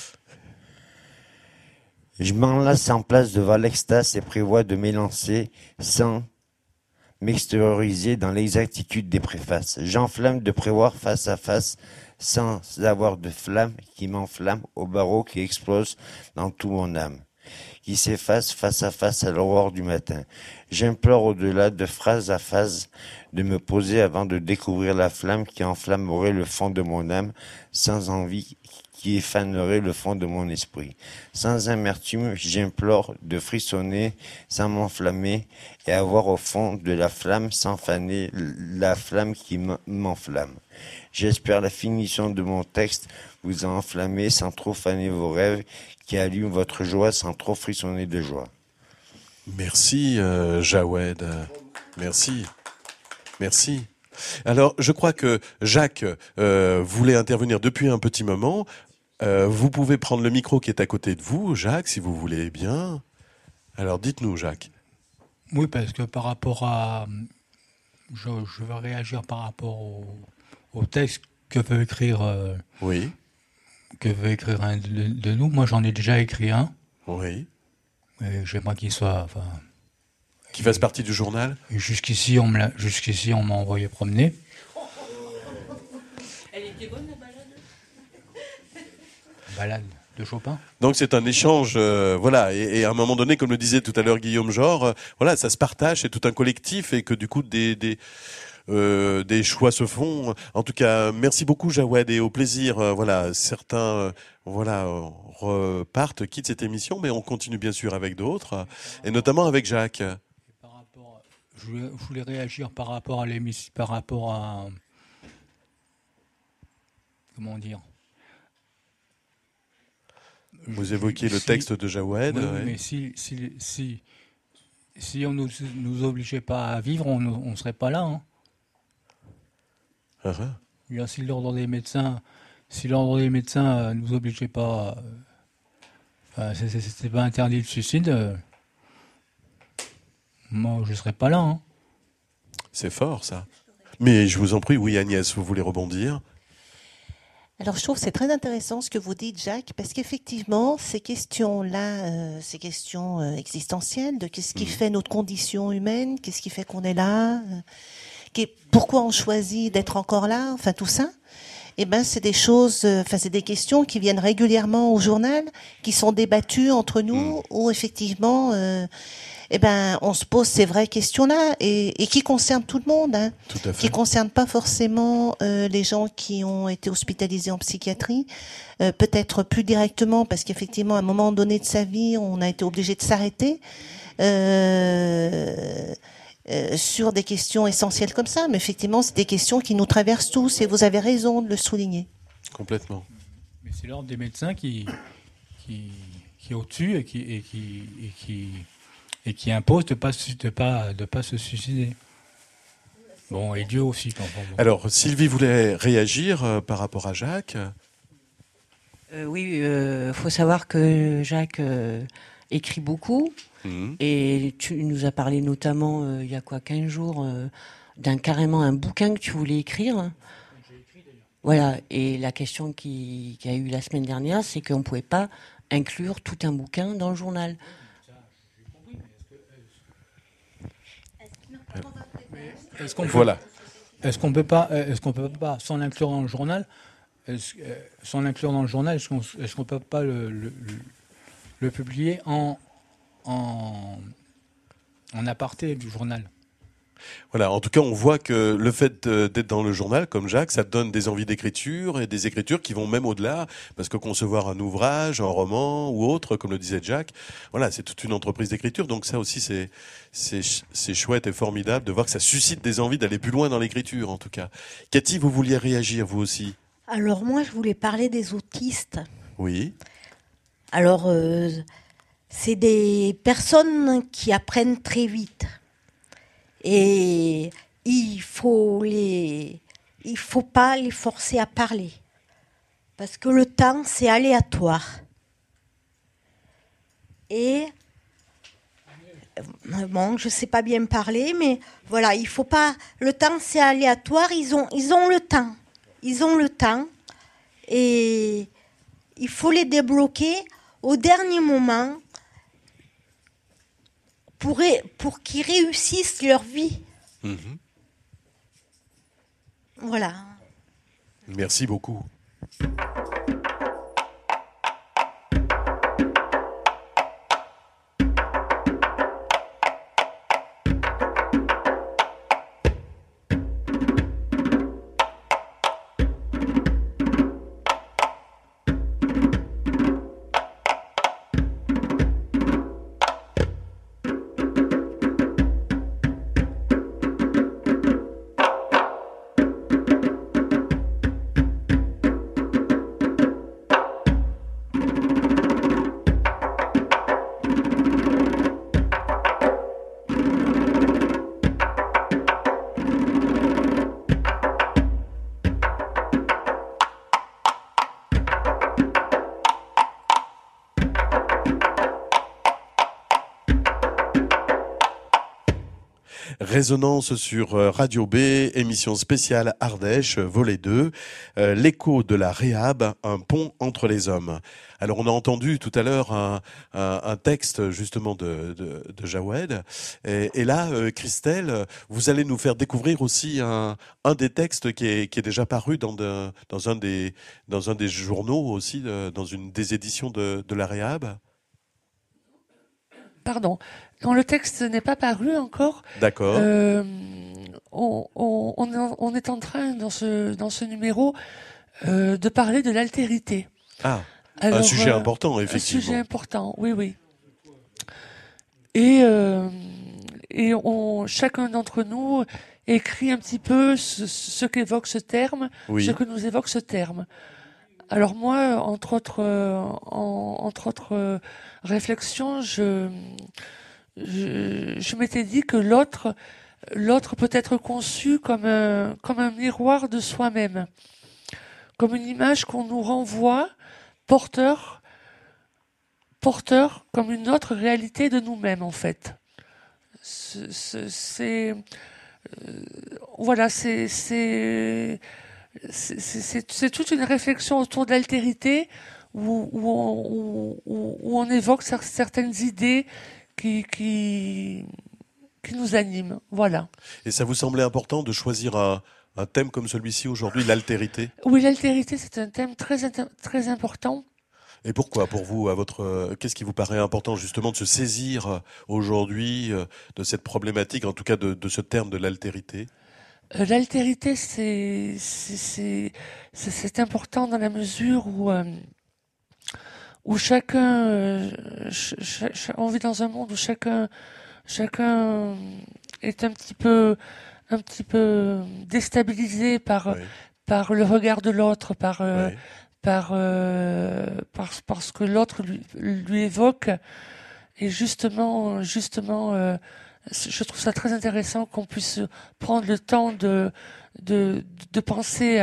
Je m'enlace en place devant l'extase et prévois de m'élancer sans m'extérioriser dans l'exactitude des préfaces. J'enflamme de prévoir face à face sans avoir de flamme qui m'enflamme au barreau qui explose dans tout mon âme, qui s'efface face à face à l'aurore du matin. J'implore au-delà de phrase à phrase de me poser avant de découvrir la flamme qui enflammerait le fond de mon âme sans envie qui effanerait le fond de mon esprit. Sans amertume, j'implore de frissonner sans m'enflammer et avoir au fond de la flamme sans faner la flamme qui m'enflamme. J'espère la finition de mon texte vous a enflammé sans trop faner vos rêves, qui allument votre joie sans trop frissonner de joie. Merci, Jawed. Merci. Merci. Alors, je crois que Jacques voulait intervenir depuis un petit moment. Vous pouvez prendre le micro qui est à côté de vous, Jacques, si vous voulez bien. Alors, dites-nous, Jacques. Oui, parce que par rapport à... Je vais réagir par rapport au texte que veut écrire... oui. Que veut écrire un de nous. Moi, j'en ai déjà écrit un. Oui. J'aimerais qu'il soit... Qu'il fasse partie du journal. Et jusqu'ici, on m'a envoyé promener. Elle était bonne, la balade? Balade de Chopin. Donc c'est un échange, voilà, et à un moment donné, comme le disait tout à l'heure Guillaume Genre, voilà, ça se partage, c'est tout un collectif, et que du coup des choix se font. En tout cas, merci beaucoup Jawed, et au plaisir. Voilà, certains, repartent, quittent cette émission, mais on continue bien sûr avec d'autres, et notamment avec Jacques. Je voulais réagir par rapport à l'émission, par rapport à, comment dire. Vous évoquiez le texte de Jawed. Oui, mais si on nous obligeait pas à vivre, on ne serait pas là. Hein. Là, si l'ordre des médecins nous obligeait pas, c'était pas interdit le suicide, moi je serais pas là. Hein. C'est fort ça. Mais je vous en prie, oui Agnès, vous voulez rebondir? Alors, je trouve que c'est très intéressant ce que vous dites, Jacques, parce qu'effectivement, ces questions-là, ces questions existentielles de qu'est-ce qui fait notre condition humaine, qu'est-ce qui fait qu'on est là, pourquoi on choisit d'être encore là, enfin tout ça, eh ben, c'est des choses, c'est des questions qui viennent régulièrement au journal, qui sont débattues entre nous, où effectivement, eh ben, on se pose ces vraies questions-là et qui concernent tout le monde, hein, tout à fait. Qui concernent pas forcément les gens qui ont été hospitalisés en psychiatrie, peut-être plus directement parce qu'effectivement, à un moment donné de sa vie, on a été obligé de s'arrêter sur des questions essentielles comme ça. Mais effectivement, c'est des questions qui nous traversent tous et vous avez raison de le souligner. Complètement. Mais c'est l'ordre des médecins qui est au-dessus et qui impose de pas se suicider. Bon, et Dieu aussi. Bon. Alors, Sylvie voulait réagir par rapport à Jacques. Oui, faut savoir que Jacques écrit beaucoup. Et tu nous as parlé notamment, il y a 15 jours, carrément un bouquin que tu voulais écrire. J'ai écrit d'ailleurs. Voilà, et la question qu'il y a eu la semaine dernière, c'est qu'on ne pouvait pas inclure tout un bouquin dans le journal. Est-ce qu'on peut pas, sans l'inclure dans le journal, est-ce qu'on peut pas le publier en aparté du journal? Voilà, en tout cas, on voit que le fait d'être dans le journal, comme Jacques, ça donne des envies d'écriture et des écritures qui vont même au-delà, parce que concevoir un ouvrage, un roman ou autre, comme le disait Jacques, voilà, c'est toute une entreprise d'écriture. Donc ça aussi, c'est chouette et formidable de voir que ça suscite des envies d'aller plus loin dans l'écriture, en tout cas. Cathy, vous vouliez réagir, vous aussi? Alors moi, je voulais parler des autistes. Oui. Alors, c'est des personnes qui apprennent très vite. Et il faut pas les forcer à parler. Parce que le temps, c'est aléatoire. Et, bon, je sais pas bien parler, mais voilà, il faut pas, le temps, c'est aléatoire, ils ont le temps. Ils ont le temps. Et il faut les débloquer au dernier moment pour qu'ils réussissent leur vie. Voilà. Merci beaucoup. Résonance sur Radio B, émission spéciale Ardèche, volet 2, l'écho de la réhab, un pont entre les hommes. Alors on a entendu tout à l'heure un texte justement de Jawed, et là Christelle, vous allez nous faire découvrir aussi un des textes qui est déjà paru dans un des journaux aussi, dans une des éditions de la réhab. Pardon. Quand le texte n'est pas paru encore, d'accord. On est en train dans ce numéro de parler de l'altérité. Ah, alors, un sujet important, effectivement. Un sujet important, oui. Et chacun d'entre nous écrit un petit peu ce qu'évoque ce terme, ce que nous évoque ce terme. Alors moi, entre autres réflexions, je m'étais dit que l'autre peut être conçu comme un miroir de soi-même, comme une image qu'on nous renvoie, porteur comme une autre réalité de nous-mêmes en fait. C'est toute une réflexion autour de l'altérité où on évoque certaines idées qui nous animent. Voilà. Et ça vous semblait important de choisir un thème comme celui-ci aujourd'hui, l'altérité ? Oui, l'altérité, c'est un thème très important. Et pourquoi, pour vous, qu'est-ce qui vous paraît important justement de se saisir aujourd'hui de cette problématique, en tout cas de ce terme de l'altérité ? L'altérité, c'est important dans la mesure où chacun, on vit dans un monde où chacun est un petit peu déstabilisé par le regard de l'autre, par ce que l'autre lui évoque. Et justement, je trouve ça très intéressant qu'on puisse prendre le temps de penser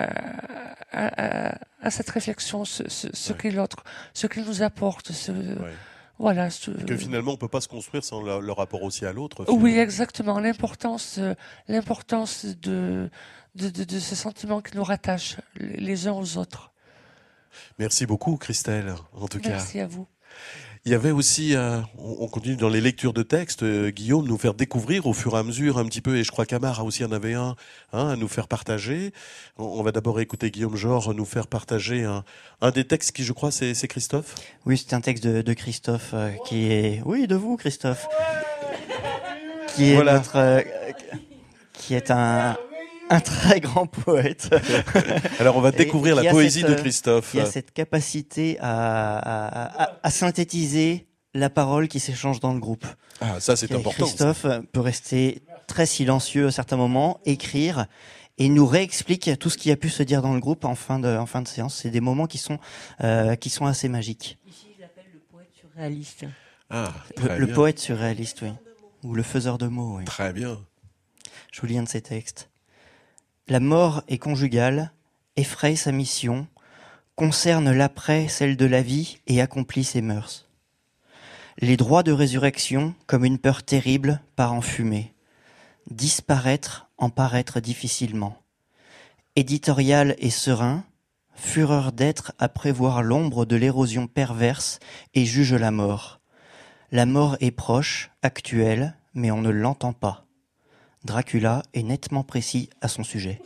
à cette réflexion, ce qu'est l'autre, ce qu'il nous apporte. Voilà. Et que finalement, on peut pas se construire sans le rapport aussi à l'autre. Oui, exactement. L'importance de ce sentiment qui nous rattache les uns aux autres. Merci beaucoup, Christelle, en tout cas. Merci à vous. Il y avait aussi, on continue dans les lectures de textes, Guillaume, nous faire découvrir au fur et à mesure un petit peu, et je crois qu'Amar aussi en avait un à nous faire partager. On va d'abord écouter Guillaume Jor nous faire partager un des textes qui, je crois, c'est Christophe. Oui, c'est un texte de Christophe qui est... Oui, de vous, Christophe. Qui est qui est un très grand poète. Alors on va découvrir la poésie de Christophe. Il y a cette capacité à synthétiser la parole qui s'échange dans le groupe. Ah, ça c'est important. Christophe peut rester très silencieux à certains moments, écrire et nous réexplique tout ce qui a pu se dire dans le groupe en fin de séance. C'est des moments qui sont assez magiques. Ici, je l'appelle le poète surréaliste. Ah, le poète surréaliste, oui. Ou le faiseur de mots, oui. Très bien. Je vous lis un de ces textes. La mort est conjugale, effraie sa mission, concerne l'après celle de la vie et accomplit ses mœurs. Les droits de résurrection, comme une peur terrible, part en fumée. Disparaître, en paraître difficilement. Éditorial et serein, fureur d'être à prévoir l'ombre de l'érosion perverse et juge la mort. La mort est proche, actuelle, mais on ne l'entend pas. Dracula est nettement précis à son sujet.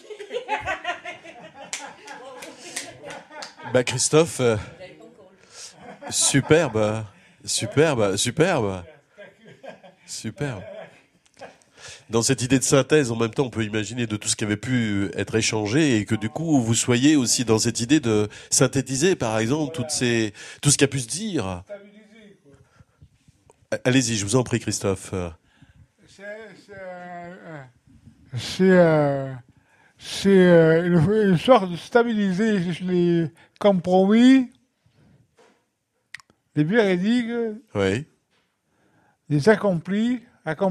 Christophe, superbe. Dans cette idée de synthèse, en même temps, on peut imaginer de tout ce qui avait pu être échangé et que du coup, vous soyez aussi dans cette idée de synthétiser, par exemple, tout ce qui a pu se dire. Allez-y, je vous en prie, Christophe. C'est une sorte de stabiliser les compromis, les véridiques, les accomplir,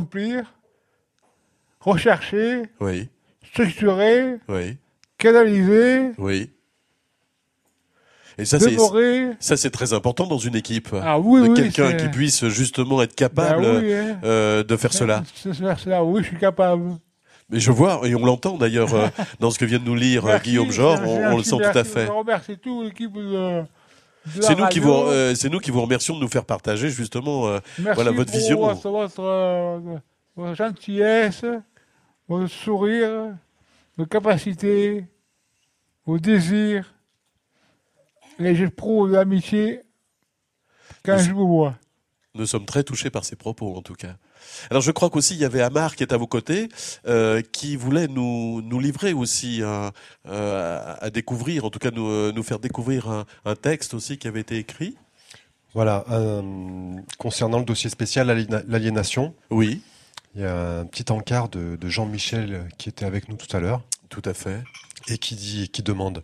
rechercher, structurer, canaliser. Oui. Et ça, c'est très important dans une équipe. Ah oui, quelqu'un qui puisse justement être capable de faire cela. Oui, je suis capable. Mais je vois, et on l'entend d'ailleurs dans ce que vient de nous lire Guillaume Genre, on le sent tout à fait. Je remercie toute l'équipe de c'est nous qui vous remercions de nous faire partager justement votre vision. Votre gentillesse, votre sourire, vos capacités, vos désirs. Et j'éprouve de l'amitié quand je vous vois. Nous sommes très touchés par ces propos, en tout cas. Alors, je crois qu'aussi, il y avait Amar qui est à vos côtés, qui voulait nous livrer aussi à découvrir, en tout cas nous faire découvrir un texte aussi qui avait été écrit. Voilà, concernant le dossier spécial l'aliénation. Oui. Il y a un petit encart de Jean-Michel qui était avec nous tout à l'heure. Tout à fait. Et qui demande: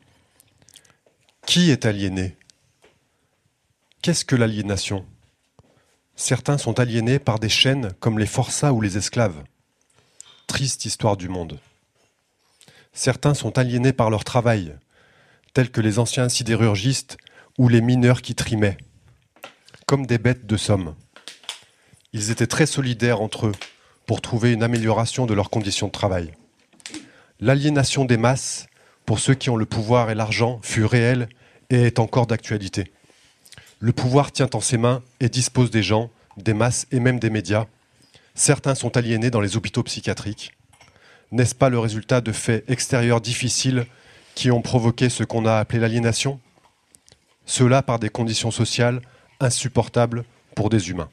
qui est aliéné? Qu'est-ce que l'aliénation? Certains sont aliénés par des chaînes comme les forçats ou les esclaves. Triste histoire du monde. Certains sont aliénés par leur travail, tels que les anciens sidérurgistes ou les mineurs qui trimaient, comme des bêtes de somme. Ils étaient très solidaires entre eux pour trouver une amélioration de leurs conditions de travail. L'aliénation des masses, pour ceux qui ont le pouvoir et l'argent, fut réelle et est encore d'actualité. Le pouvoir tient en ses mains et dispose des gens, des masses et même des médias. Certains sont aliénés dans les hôpitaux psychiatriques. N'est-ce pas le résultat de faits extérieurs difficiles qui ont provoqué ce qu'on a appelé l'aliénation? Cela par des conditions sociales insupportables pour des humains.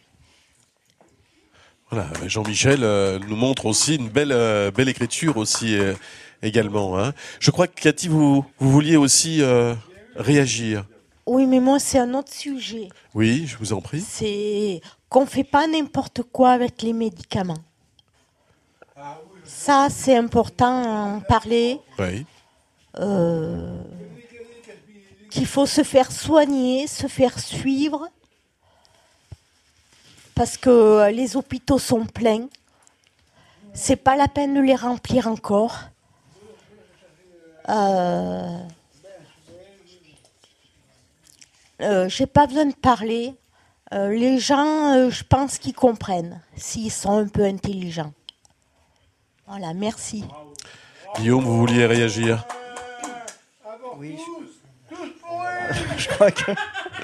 Voilà, Jean-Michel nous montre aussi une belle écriture aussi également. Hein. Je crois que Cathy, vous vouliez aussi réagir. Oui, mais moi, c'est un autre sujet. Oui, je vous en prie. C'est qu'on ne fait pas n'importe quoi avec les médicaments. Ça, c'est important à en parler. Oui. Qu'il faut se faire soigner, se faire suivre. Parce que les hôpitaux sont pleins. C'est pas la peine de les remplir encore. J'ai pas besoin de parler. Les gens, je pense qu'ils comprennent, s'ils sont un peu intelligents. Voilà, merci. Guillaume, vous vouliez réagir? Oui. Je crois que...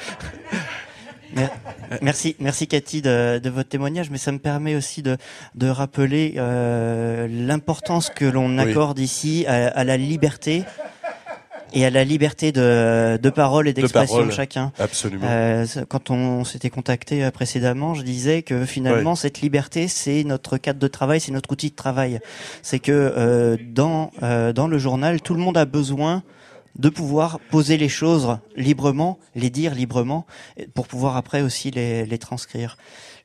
Merci Cathy de votre témoignage, mais ça me permet aussi de rappeler l'importance que l'on accorde ici à la liberté et à la liberté de parole et d'expression de chacun. Absolument. Quand on s'était contacté précédemment, je disais que finalement cette liberté, c'est notre cadre de travail, c'est notre outil de travail. C'est que dans le journal, tout le monde a besoin de pouvoir poser les choses librement, les dire librement, pour pouvoir après aussi les transcrire.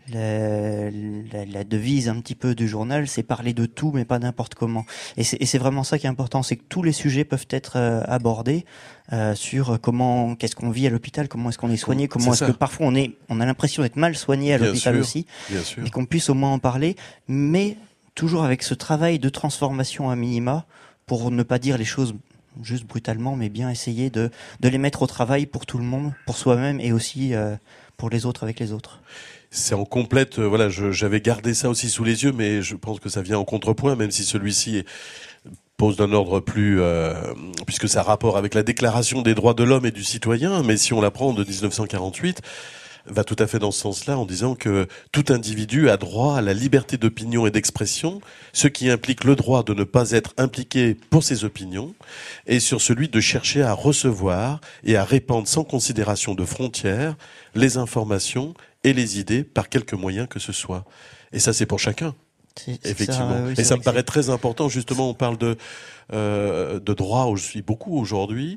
La devise un petit peu du journal, c'est parler de tout, mais pas n'importe comment. Et c'est vraiment ça qui est important, c'est que tous les sujets peuvent être abordés sur qu'est-ce qu'on vit à l'hôpital, comment est-ce qu'on est soigné, comment est-ce que parfois on a l'impression d'être mal soigné à l'hôpital aussi, et qu'on puisse au moins en parler, mais toujours avec ce travail de transformation à minima, pour ne pas dire les choses juste brutalement, mais bien essayer de les mettre au travail pour tout le monde, pour soi-même et aussi pour les autres avec les autres. C'est en complète, j'avais gardé ça aussi sous les yeux, mais je pense que ça vient en contrepoint, même si celui-ci pose d'un ordre plus, puisque ça a rapport avec la Déclaration des droits de l'homme et du citoyen, mais si on la prend de 1948, va tout à fait dans ce sens-là, en disant que tout individu a droit à la liberté d'opinion et d'expression, ce qui implique le droit de ne pas être impliqué pour ses opinions, et sur celui de chercher à recevoir et à répandre sans considération de frontières les informations et les idées par quelque moyen que ce soit. Et ça, c'est pour chacun. Effectivement. Ça, oui, et ça me paraît très important. Justement, on parle de droit beaucoup aujourd'hui.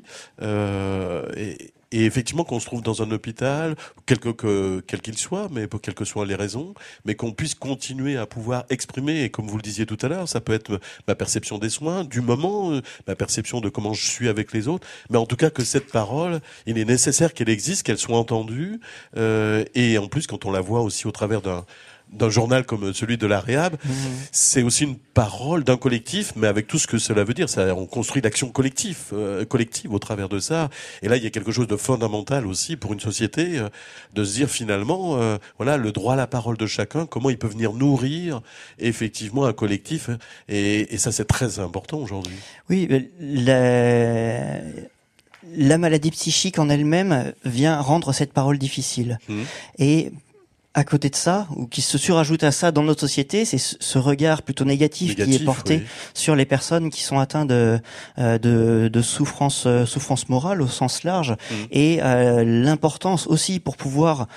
Et effectivement, qu'on se trouve dans un hôpital, quel qu'il soit, mais pour quelles que soient les raisons, mais qu'on puisse continuer à pouvoir exprimer, et comme vous le disiez tout à l'heure, ça peut être ma perception des soins, du moment, ma perception de comment je suis avec les autres, mais en tout cas que cette parole, il est nécessaire qu'elle existe, qu'elle soit entendue, et en plus, quand on la voit aussi au travers d'un journal comme celui de la Réab, c'est aussi une parole d'un collectif, mais avec tout ce que cela veut dire. On construit l'action collective au travers de ça. Et là, il y a quelque chose de fondamental aussi pour une société, de se dire finalement, voilà, le droit à la parole de chacun, comment il peut venir nourrir effectivement un collectif. Et ça, c'est très important aujourd'hui. Oui, la maladie psychique en elle-même vient rendre cette parole difficile. Et à côté de ça, ou qui se surajoute à ça dans notre société, c'est ce regard plutôt négatif qui est porté sur les personnes qui sont atteintes de souffrance morale au sens large, et l'importance aussi pour pouvoir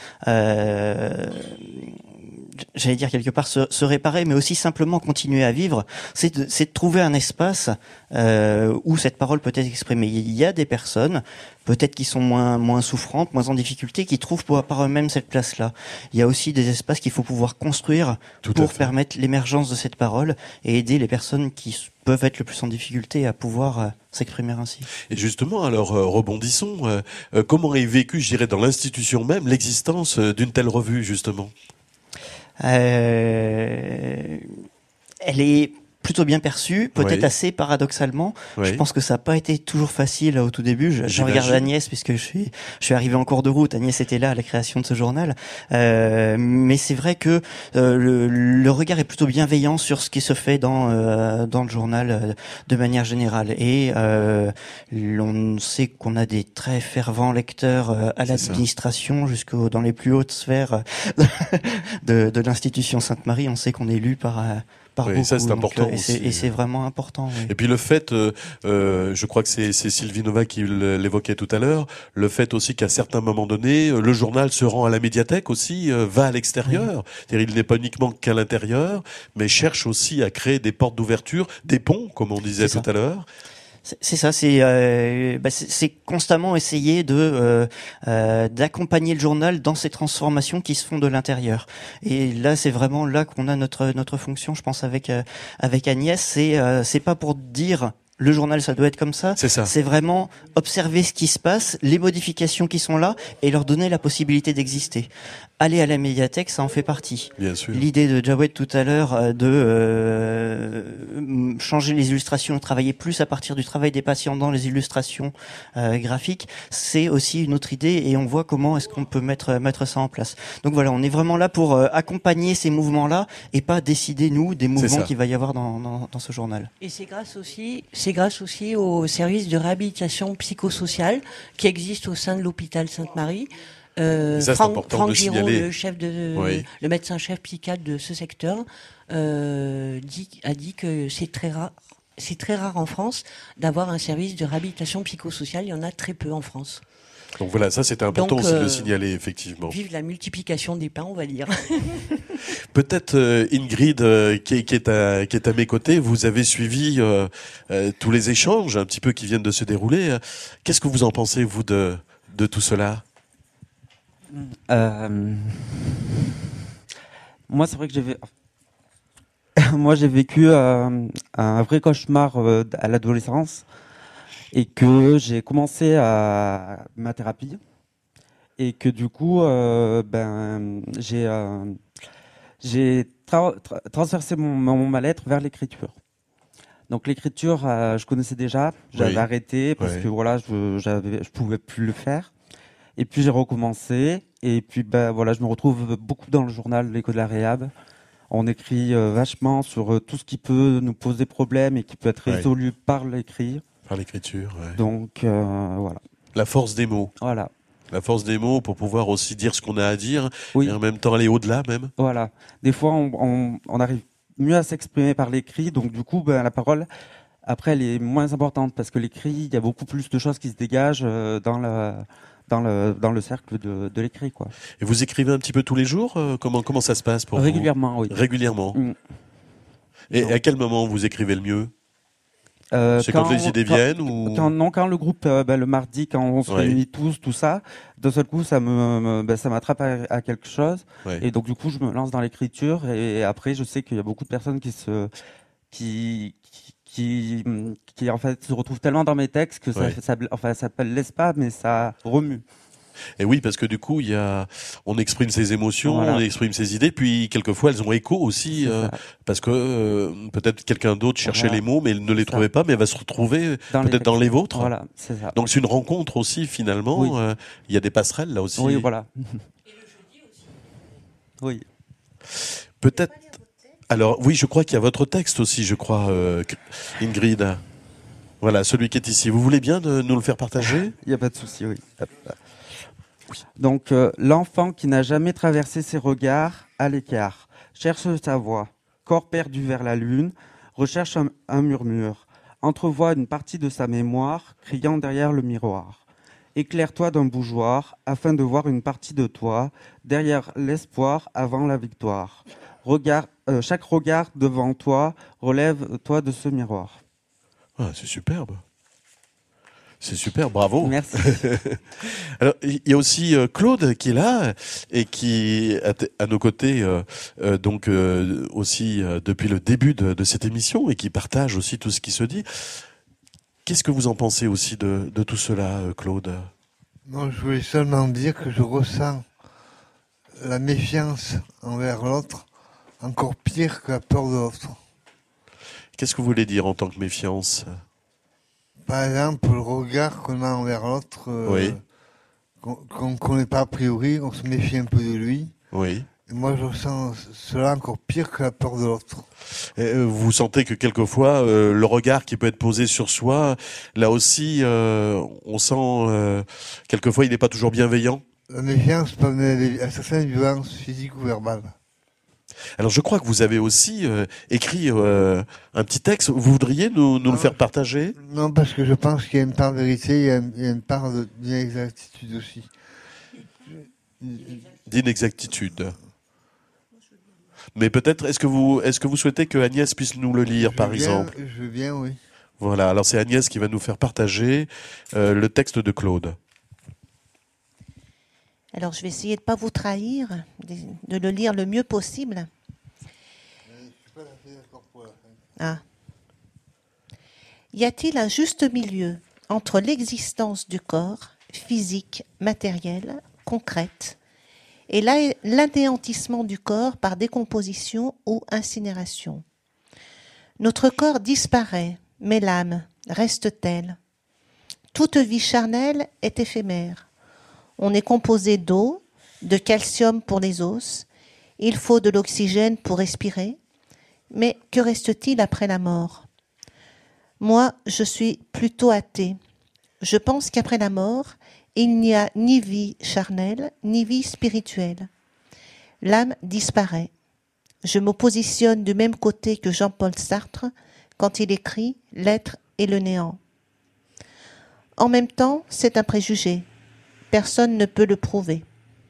j'allais dire quelque part se réparer, mais aussi simplement continuer à vivre, c'est de trouver un espace où cette parole peut être exprimée. Il y a des personnes, peut-être qui sont moins souffrantes, moins en difficulté, qui trouvent par eux-mêmes cette place-là. Il y a aussi des espaces qu'il faut pouvoir construire pour permettre l'émergence de cette parole et aider les personnes qui peuvent être le plus en difficulté à pouvoir s'exprimer ainsi. Et justement, alors rebondissons, comment est vécu, je dirais, dans l'institution même, l'existence d'une telle revue, justement ? Elle est plutôt bien perçue, peut-être assez paradoxalement. Je pense que ça n'a pas été toujours facile au tout début. Je regarde Agnès, puisque je suis arrivé en cours de route. Agnès était là à la création de ce journal. Mais c'est vrai que le regard est plutôt bienveillant sur ce qui se fait dans le journal de manière générale. Et on sait qu'on a des très fervents lecteurs à l'administration, dans les plus hautes sphères de l'institution Sainte-Marie. On sait qu'on est lu par beaucoup, ça c'est important aussi. Et c'est vraiment important. Oui. Et puis le fait, je crois que c'est Sylvie Nova qui l'évoquait tout à l'heure, le fait aussi qu'à certains moments donnés, le journal se rend à la médiathèque aussi, va à l'extérieur. C'est-à-dire il n'est pas uniquement qu'à l'intérieur, mais cherche aussi à créer des portes d'ouverture, des ponts, comme on disait tout à l'heure. C'est ça, c'est constamment essayer d'accompagner le journal dans ces transformations qui se font de l'intérieur. Et là, c'est vraiment là qu'on a notre fonction, je pense, avec Agnès. C'est pas pour dire le journal, ça doit être comme ça. C'est vraiment observer ce qui se passe, les modifications qui sont là, et leur donner la possibilité d'exister. Aller à la médiathèque, ça en fait partie. Bien sûr. L'idée de Jawed tout à l'heure de changer les illustrations, travailler plus à partir du travail des patients dans les illustrations graphiques, c'est aussi une autre idée, et on voit comment est-ce qu'on peut mettre ça en place. Donc voilà, on est vraiment là pour accompagner ces mouvements-là et pas décider nous des mouvements qu'il va y avoir dans ce journal. Et c'est grâce aussi au service de réhabilitation psychosociale qui existe au sein de l'hôpital Sainte-Marie. Franck Giraud, le médecin-chef psychiatre de ce secteur, a dit que c'est très rare en France d'avoir un service de réhabilitation psychosociale. Il y en a très peu en France. Donc voilà, ça c'était important aussi de le signaler, effectivement. Vive la multiplication des pains, on va dire. Peut-être Ingrid, qui est à mes côtés, vous avez suivi tous les échanges un petit peu qui viennent de se dérouler. Qu'est-ce que vous en pensez, vous, de tout cela ? Moi, c'est vrai que j'ai vécu un vrai cauchemar à l'adolescence et que j'ai commencé ma thérapie et que du coup, j'ai transversé mon mal-être vers l'écriture. Donc l'écriture, je connaissais déjà, j'avais arrêté parce que voilà, je pouvais plus le faire. Et puis j'ai recommencé, et puis je me retrouve beaucoup dans le journal L'Écho de la Réab. On écrit vachement sur tout ce qui peut nous poser problème et qui peut être résolu par l'écrit. Par l'écriture, Donc voilà. La force des mots. Voilà. La force des mots pour pouvoir aussi dire ce qu'on a à dire, et en même temps aller au-delà même. Voilà. Des fois, on arrive mieux à s'exprimer par l'écrit, donc du coup, la parole, après, elle est moins importante, parce que l'écrit, il y a beaucoup plus de choses qui se dégagent dans le cercle de l'écrit, quoi. Et vous écrivez un petit peu tous les jours ? Comment ça se passe pour Régulièrement, vous ? Oui. Régulièrement. Et à quel moment vous écrivez le mieux ? C'est quand les idées viennent ou... Quand le groupe, le mardi, quand on se réunit tous, tout ça, d'un seul coup, ça m'attrape à quelque chose. Et donc, du coup, je me lance dans l'écriture. Et après, je sais qu'il y a beaucoup de personnes qui en fait se retrouvent tellement dans mes textes que ça laisse pas, mais ça remue. Et oui, parce que du coup, on exprime ses émotions, on exprime ses idées, puis quelquefois elles ont écho aussi, parce que peut-être quelqu'un d'autre cherchait les mots, mais il ne les trouvait pas, mais elle va se retrouver peut-être dans les vôtres. Voilà, c'est ça. Donc c'est une rencontre aussi finalement. Il y a des passerelles là aussi. Oui, voilà. Et le jeudi aussi. Oui. Peut-être. Alors oui, je crois qu'il y a votre texte aussi, je crois, Ingrid. Voilà, celui qui est ici. Vous voulez bien nous le faire partager ? Il n'y a pas de souci, oui. Donc, l'enfant qui n'a jamais traversé ses regards à l'écart, cherche sa voie, corps perdu vers la lune, recherche un murmure, entrevoit une partie de sa mémoire, criant derrière le miroir. Éclaire-toi d'un bougeoir, afin de voir une partie de toi, derrière l'espoir, avant la victoire. Chaque regard devant toi, relève-toi de ce miroir. Ah, c'est superbe. C'est super, bravo. Merci. Alors, il y a aussi Claude qui est là et qui est à nos côtés, aussi depuis le début de cette émission et qui partage aussi tout ce qui se dit. Qu'est-ce que vous en pensez aussi de tout cela, Claude ? Non, je voulais seulement dire que je ressens la méfiance envers l'autre encore pire que la peur de l'autre. Qu'est-ce que vous voulez dire en tant que méfiance ? Par exemple, le regard qu'on a envers l'autre, qu'on ne connaît pas a priori, on se méfie un peu de lui. Oui. Et moi, je ressens cela encore pire que la peur de l'autre. Vous sentez que quelquefois, le regard qui peut être posé sur soi, là aussi, on sent quelquefois il n'est pas toujours bienveillant. La méfiance peut amener à certaines violences physiques ou verbales. Alors je crois que vous avez aussi écrit un petit texte. Vous voudriez nous le faire partager ? Non, parce que je pense qu'il y a une part de vérité, il y a une part d'inexactitude aussi. D'inexactitude. Mais peut-être, est-ce que vous souhaitez que Agnès puisse nous le lire, par exemple ? Je veux bien, oui. Voilà, alors c'est Agnès qui va nous faire partager le texte de Claude. Alors, je vais essayer de ne pas vous trahir, de le lire le mieux possible. Ah. Y a-t-il un juste milieu entre l'existence du corps, physique, matériel, concrète, et l'anéantissement du corps par décomposition ou incinération ? Notre corps disparaît, mais l'âme reste-t-elle ? Toute vie charnelle est éphémère. On est composé d'eau, de calcium pour les os, il faut de l'oxygène pour respirer, mais que reste-t-il après la mort ? Moi, je suis plutôt athée. Je pense qu'après la mort, il n'y a ni vie charnelle, ni vie spirituelle. L'âme disparaît. Je me positionne du même côté que Jean-Paul Sartre quand il écrit « L'être et le néant ». En même temps, c'est un préjugé. Personne ne peut le prouver.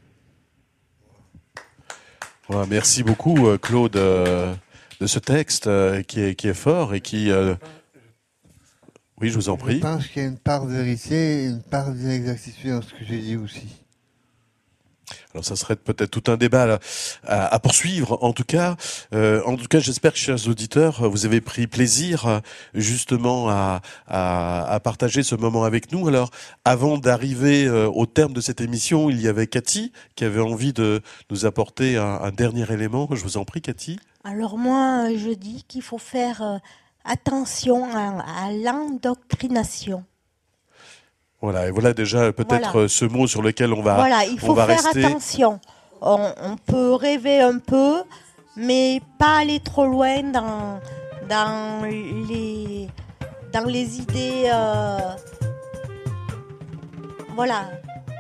Voilà, merci beaucoup, Claude, de ce texte qui est fort et qui... Oui, je vous en prie. Je pense qu'il y a une part de vérité et une part d'inexactitude dans ce que j'ai dit aussi. Alors ça serait peut-être tout un débat à poursuivre. En tout cas, j'espère que, chers auditeurs, vous avez pris plaisir justement à partager ce moment avec nous. Alors, avant d'arriver au terme de cette émission, il y avait Cathy qui avait envie de nous apporter un dernier élément. Je vous en prie, Cathy. Alors moi, je dis qu'il faut faire attention à l'endoctrination. Voilà, et voilà déjà peut-être ce mot sur lequel on va rester. Voilà, il faut faire attention. On peut rêver un peu, mais pas aller trop loin dans les idées. Voilà.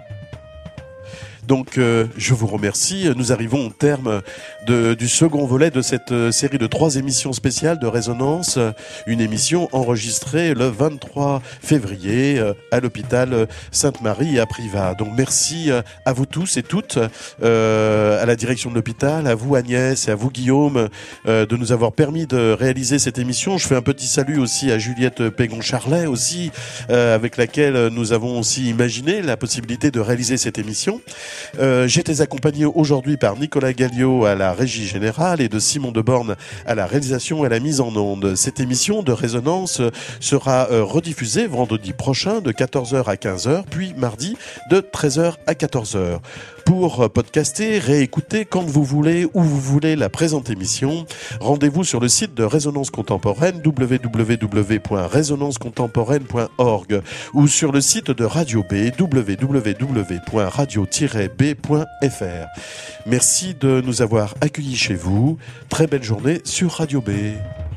Donc je vous remercie. Nous arrivons au terme du second volet de cette série de 3 émissions spéciales de Résonance. Une émission enregistrée le 23 février à l'hôpital Sainte-Marie à Privas. Donc merci à vous tous et toutes, à la direction de l'hôpital, à vous Agnès et à vous Guillaume, de nous avoir permis de réaliser cette émission. Je fais un petit salut aussi à Juliette Pégon-Charlet aussi, avec laquelle nous avons aussi imaginé la possibilité de réaliser cette émission. J'étais accompagné aujourd'hui par Nicolas Galliot à la régie générale et de Simon Deborne à la réalisation et à la mise en onde. Cette émission de Résonance sera rediffusée vendredi prochain de 14h à 15h, puis mardi de 13h à 14h. Pour podcaster, réécouter quand vous voulez, où vous voulez la présente émission, rendez-vous sur le site de Résonance Contemporaine, www.résonancecontemporaine.org, ou sur le site de Radio B, www.radio-b.fr. Merci de nous avoir accueillis chez vous. Très belle journée sur Radio B.